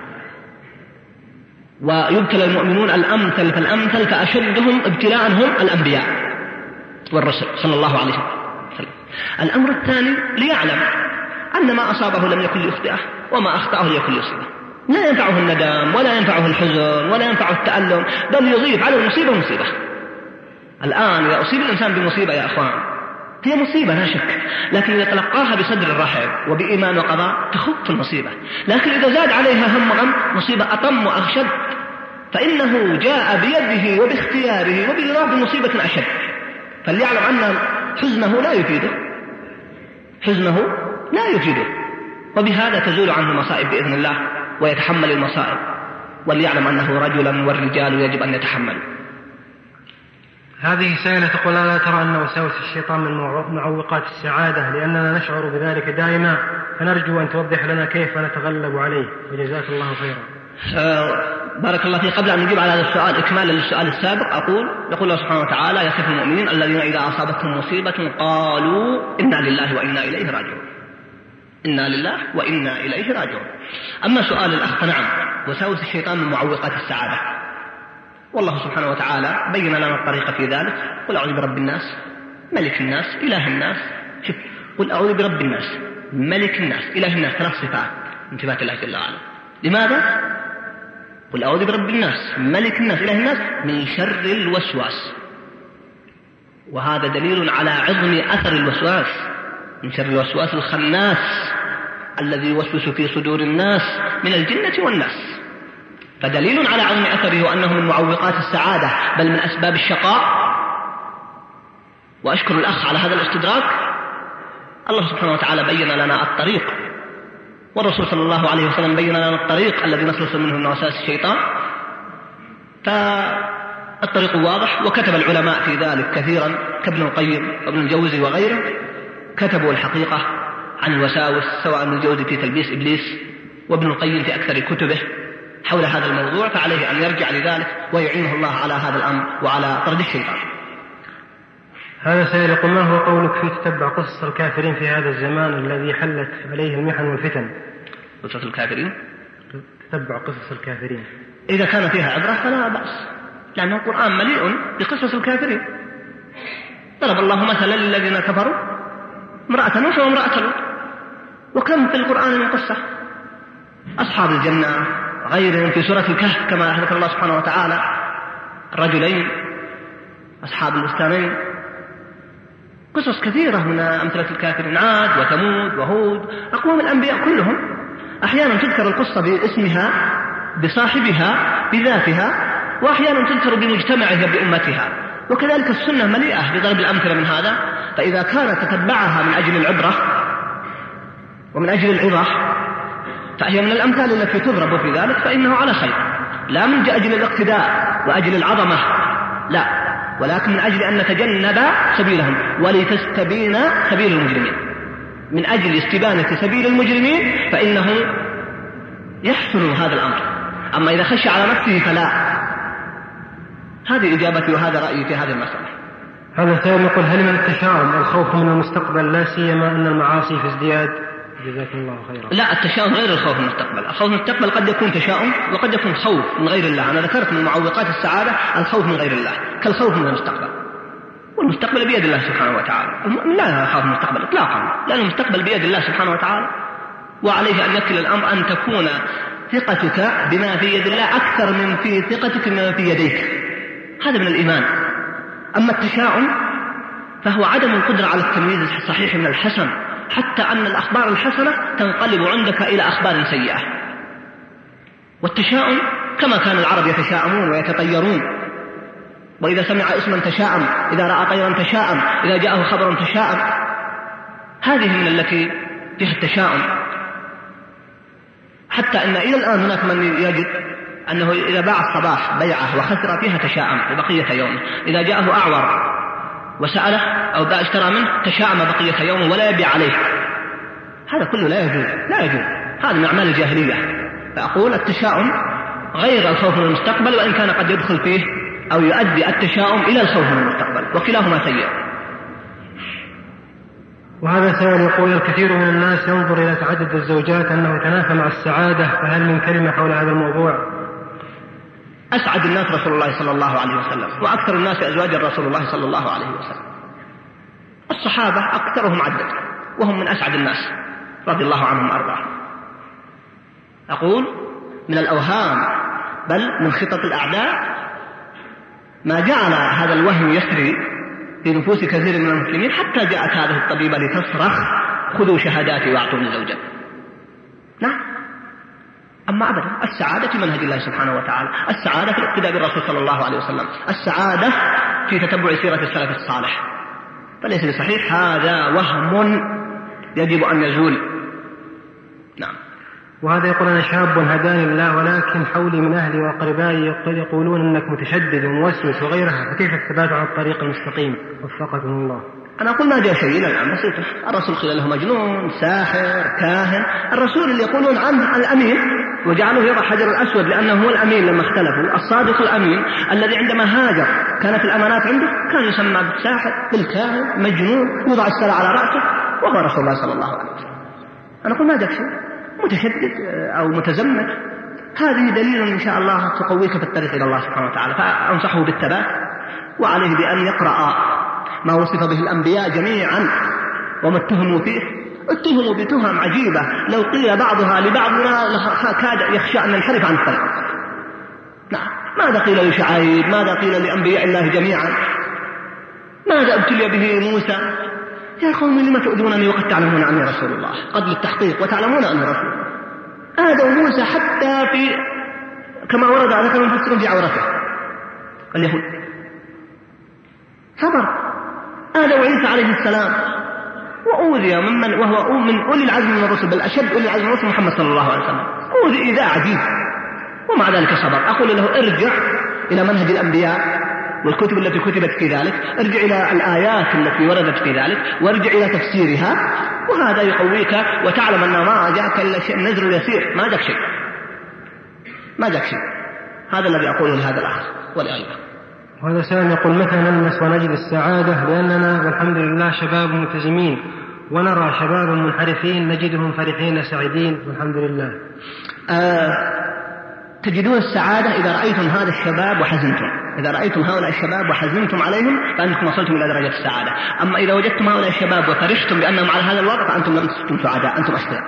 ويبتلى المؤمنون الأمثل فالأمثل، فأشدهم ابتلاء هم الأنبياء والرسل صلى الله عليه وسلم. الأمر الثاني ليعلم أن ما أصابه لم يكن ليخطئه، وما أخطأه ليكن ليصيبه. لا ينفعه الندم ولا ينفعه الحزن ولا ينفعه التألم، بل يضيف على المصيبة مصيبة. الآن إذا أصيب الإنسان بمصيبة يا أخوان هي مصيبة لا شك، لكن إذا تلقاها بصدر رحب وبإيمان وقضاء تخف المصيبة. لكن إذا زاد عليها هم غم مصيبة أطم وأخشد، فإنه جاء بيده وباختياره وبإرادة مصيبة أشد. فليعلم أن حزنه لا يفيده، حزنه لا يفيده، وبهذا تزول عنه المصائب بإذن الله ويتحمل المصائب. وليعلم أنه رجلا والرجال يجب أن يتحملوا. هذه سائلة تقول لا ترى أن وساوس الشيطان من معوقات السعادة، لأننا نشعر بذلك دائما، فنرجو أن توضح لنا كيف نتغلب عليه، وجزاك الله خيرا. بارك الله فيك. قبل أن نجيب على هذا السؤال إكمالا للسؤال السابق يقول الله سبحانه وتعالى يصف المؤمنين الذين إذا أصابتهم مصيبة قالوا إنا لله وإنا إليه راجعون. إنا لله وإنا إليه راجعون. أما سؤال الأخ فنعم، وساوس الشيطان من معوقات السعادة، والله سبحانه وتعالى بين لنا الطريقة في ذلك. قل أعوذ برب الناس ملك الناس إله الناس. شوف، قل أعوذ برب الناس ملك الناس إله الناس، 3 صفات من صفات الله جل وعلا. لماذا؟ قل أعوذ برب الناس ملك الناس إله الناس من شر الوسواس، وهذا دليل على عظم أثر الوسواس، من شر الوسواس الخناس الذي يوسوس في صدور الناس من الجنة والناس. فدليل على عظم أثره وأنه من معوقات السعادة بل من أسباب الشقاء. وأشكر الأخ على هذا الاستدراك. الله سبحانه وتعالى بين لنا الطريق، والرسول صلى الله عليه وسلم بين لنا الطريق الذي نخلص منه من وساوس الشيطان. فالطريق واضح، وكتب العلماء في ذلك كثيرا كابن القيم وابن الجوزي وغيره، كتبوا الحقيقة عن الوساوس، سواء ابن الجوزي في تلبيس إبليس وابن القيم في أكثر كتبه حول هذا الموضوع. فعليه أن يرجع لذلك ويعينه الله على هذا الأمر وعلى طرد الشيطان. هذا سائل يقول ما هو قولك في تتبع قصص الكافرين في هذا الزمان الذي حلت عليه المحن والفتن؟ قصص الكافرين، تتبع قصص الكافرين إذا كان فيها عبرة فلا بأس، لأن القرآن مليء بقصص الكافرين. ضرب الله مثلا للذين كفروا امرأة نوح وامرأة لوط، وكم في القرآن من قصة. أصحاب الجنة غيرهم في سورة الكهف كما ذكر الله سبحانه وتعالى الرجلين أصحاب البستانين، قصص كثيرة من أمثلة الكافرين، عاد وثمود وهود، أقوام الأنبياء كلهم أحيانا تذكر القصة باسمها بصاحبها بذاتها، وأحيانا تذكر بمجتمعها بأمتها. وكذلك السنة مليئة بضرب الأمثلة من هذا، فإذا كانت تتبعها من أجل العبرة ومن أجل العظة فهي من الأمثال التي تضرب في ذلك، فإنه على خير، لا من أجل الاقتداء وأجل العظمة، لا، ولكن من أجل أن نتجنب سبيلهم ولتستبين سبيل المجرمين. من أجل استبانة سبيل المجرمين فإنه يحسن هذا الأمر. أما إذا خشى على نفسه فلا. هذه إجابتي وهذا رأيي في هذه المسألة. هذا سائل يقول: هل من التشاؤم الخوف من المستقبل، لا سيما أن المعاصي في ازدياد؟ جزاكم الله خيرا. لا، التشاؤم غير الخوف من المستقبل. الخوف من المستقبل قد يكون تشاؤم وقد يكون خوف من غير الله. أنا ذكرت من معوقات السعادة الخوف من غير الله كالخوف من المستقبل، والمستقبل بيد الله سبحانه وتعالى. المؤمن لا يخاف من المستقبل إطلاقا، لأن المستقبل بيد الله سبحانه وتعالى، وعليه أن يكل الأمر أن تكون ثقتك بما في يد الله أكثر من في ثقتك بما في يديك. هذا من الإيمان. أما التشاؤم فهو عدم القدرة على التمييز الصحيح من الحسن، حتى أن الأخبار الحسنة تنقلب عندك إلى أخبار سيئة. والتشاؤم كما كان العرب يتشاءمون ويتطيرون، وإذا سمع اسما تشاءم، إذا رأى طيرا تشاءم، إذا جاءه خبر تشاءم. هذه من التي فيها التشاؤم، حتى أن إلى الآن هناك من يجد أنه إذا باع الصباح بيعه وخسر فيها تشاءم بقية يومه، إذا جاءه أعور وسأله أو اشترى منه تشاءم بقية يومه ولا يبيع عليه. هذا كله لا يجوز، لا يجوز، هذا من أعمال الجاهلية. فأقول التشاؤم غير الخوف من المستقبل، وإن كان قد يدخل فيه أو يؤدي التشاؤم إلى الخوف من المستقبل، وكلاهما سيء. وهذا سائل يقول: الكثير من الناس ينظر إلى تعدد الزوجات أنه يتنافى مع السعادة، فهل من كلمة حول هذا الموضوع؟ أسعد الناس رسول الله صلى الله عليه وسلم، وأكثر الناس أزواجا رسول الله صلى الله عليه وسلم. الصحابة أكثرهم عدد وهم من أسعد الناس رضي الله عنهم وأرضاهم. أقول من الأوهام بل من خطط الأعداء ما جعل هذا الوهم يسري في نفوس كثير من المسلمين، حتى جاءت هذه الطبيبة لتصرخ: خذوا شهاداتي واعطوني زوجا. نعم. أما أبدا، السعادة في منهج الله سبحانه وتعالى، السعادة في الاقتداء بالرسول صلى الله عليه وسلم، السعادة في تتبع سيرة السلف الصالح. فليس بصحيح، هذا وهم يجب أن يزول. نعم. وهذا يقول: أنا شاب هداني الله، ولكن حولي من أهلي وأقربائي يقولون أنك متشدد وموسوس وغيرها، فكيف الثبات على الطريق المستقيم؟ وفقكم الله. أنا أقول ما جاء شيء إلى الآن بسيطة. الرسول قيل له مجنون، ساحر، كاهن. الرسول اللي يقولون عنه الأمين وجعلوه يضع حجر الأسود لأنه هو الأمين لما اختلفوا، الصادق الأمين الذي عندما هاجر كانت الأمانات عنده، كان يسمى بالساحر، بالكاهن، مجنون، يوضع السلع على رأسه، وهو رسول الله صلى الله عليه وسلم. أنا أقول ما جاء شيء، متشدد أو متزمت، هذه دليل إن شاء الله تقويك في الطريق إلى الله سبحانه وتعالى. فأنصحه بالثبات، وعليه بأن يقرأ ما وصف به الأنبياء جميعا وما اتهموا فيه. اتهموا بتهم عجيبة لو قيل بعضها لبعضنا كاد يخشى أن ينحرف عن الطريق. نعم. ماذا قيل لشعيب؟ ماذا قيل لأنبياء الله جميعا؟ ماذا ابتلي به موسى؟ يا قوم لما تؤذونني وقد تعلمون عني رسول الله، قبل التحقيق وتعلمون أني رسول الله. آذوا موسى حتى في كما ورد على ذكر المفسرون في عورته اليهود. صبر. آذوا عيسى عليه السلام وأوذي وهو من أولي العزم من الرسل، بل أشد أولي العزم من الرسل محمد صلى الله عليه وسلم، أوذي إيذاء عجيب ومع ذلك صبر. أقول له ارجع إلى منهج الأنبياء والكتب التي كتبت في ذلك، ارجع إلى الآيات التي وردت في ذلك، وارجع إلى تفسيرها، وهذا يقويك وتعلم أن ما جاءك إلا شيء نزر يسير، ما جاك شيء، ما جاك شيء. هذا الذي أقوله لهذا الأخ ولأيضا. وهذا سائل يقول: متى نلمس ونجد السعادة؟ لأننا والحمد لله شباب ملتزمين، ونرى شباب منحرفين نجدهم فرحين سعيدين والحمد لله. تجدون السعادة إذا رأيتم هذا الشباب وحزنتم. إذا رأيتم هؤلاء الشباب وحزنتم عليهم فأنتم وصلتم إلى درجة السعادة. أما إذا وجدتم هؤلاء الشباب وفرحتم بأنهم على هذا الوضع فأنتم لم سعداء، أنتم أشقياء.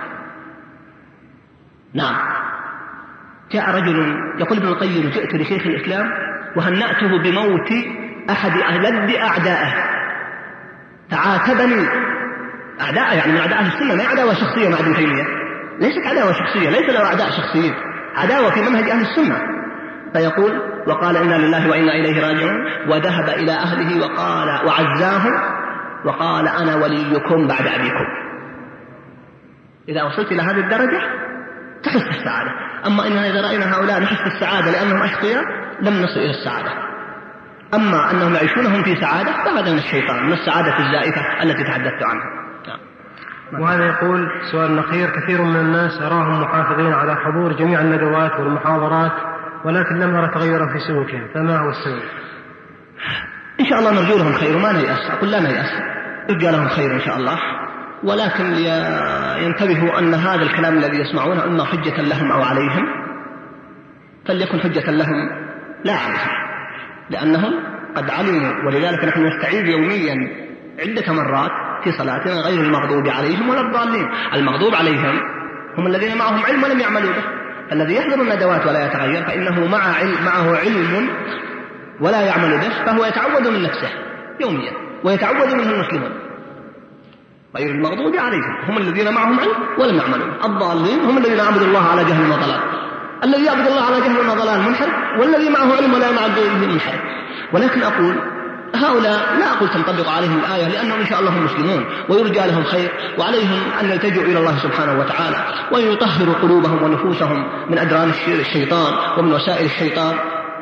نعم. جاء رجل يقول ابن القيم: جئت لشيخ الإسلام وهنأته بموت أحد ألد أعدائه. فعاتبني أعداء، يعني من أعداء أهل السنة، ما عداوة شخصية مع ابن تيمية، ليست عداوة شخصية، ليس له أعداء شخصيين، عداوة في منهج أهل السنة. فيقول وقال إنا لله وإنا إليه راجعون، وذهب إلى أهله وقال وعزاهم وقال أنا وليكم بعد أبيكم. إذا وصلت إلى هذه الدرجة تحس بالسعادة. أما إننا إذا رأينا هؤلاء نحس بالسعادة لأنهم أشقياء لم نصل إلى السعادة. أما أنهم يعيشونهم في سعادة فهذا من الشيطان، من السعادة الزائفة التي تحدثت عنها. وهذا يقول سؤال أخير: كثير من الناس أراهم محافظين على حضور جميع الندوات والمحاضرات ولكن لم أرى تغيرا في سلوكهم، فما هو السبب؟ إن شاء الله نرجو لهم خير وما نيأس، أقول لا نيأس، نرجو لهم خير إن شاء الله، ولكن ينتبهوا أن هذا الكلام الذي يسمعونه إما حجة لهم أو عليهم، فليكن حجة لهم لا عليهم، لأنهم قد علموا. ولذلك نحن نستعيذ يوميا عدة مرات في صلاتنا غير المغضوب عليهم ولا الضالين. المغضوب عليهم هم الذين معهم علم ولم يعملوا به، الذي يحضر الندوات ولا يتغير فإنه معه علم ولا يعمل به، فهو يتعود من نفسه يوميا ويتعود منه المسلمون. غير المغضوب عليهم هم الذين معهم علم ولم يعملوا، الضالين هم الذين عبدوا الله على جهل وضلال. الذي يعبد الله على جهل وضلال منحرف، والذي معه علم ولا يعمل به منحرف. ولكن أقول هؤلاء لا أقول تنطبق عليهم الآية، لأنهم إن شاء الله هم مسلمون ويرجى لهم خير، وعليهم أن يلتجئوا إلى الله سبحانه وتعالى وأن يطهروا قلوبهم ونفوسهم من أدران الشيطان ومن وسائل الشيطان.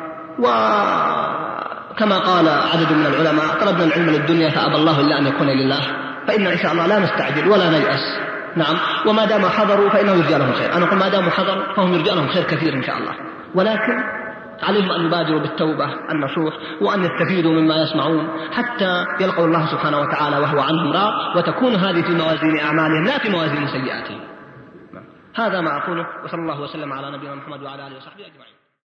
وكما قال عدد من العلماء: طلبنا العلم للدنيا فأبى الله إلا أن يكون لله. فإن إن شاء الله لا نستعجل ولا نيأس، نعم، وما دام حضروا فإنه يرجى لهم خير. أنا أقول ما دام حضروا فهم يرجى لهم خير كثير إن شاء الله، ولكن عليهم أن يبادروا بالتوبة النصوح وأن يستفيدوا مما يسمعون حتى يلقوا الله سبحانه وتعالى وهو عنهم راض، وتكون هذه في موازين أعمالهم لا في موازين سيئاتهم. هذا ما أقوله، وصلى الله وسلم على نبينا محمد وعلى آله وصحبه أجمعين.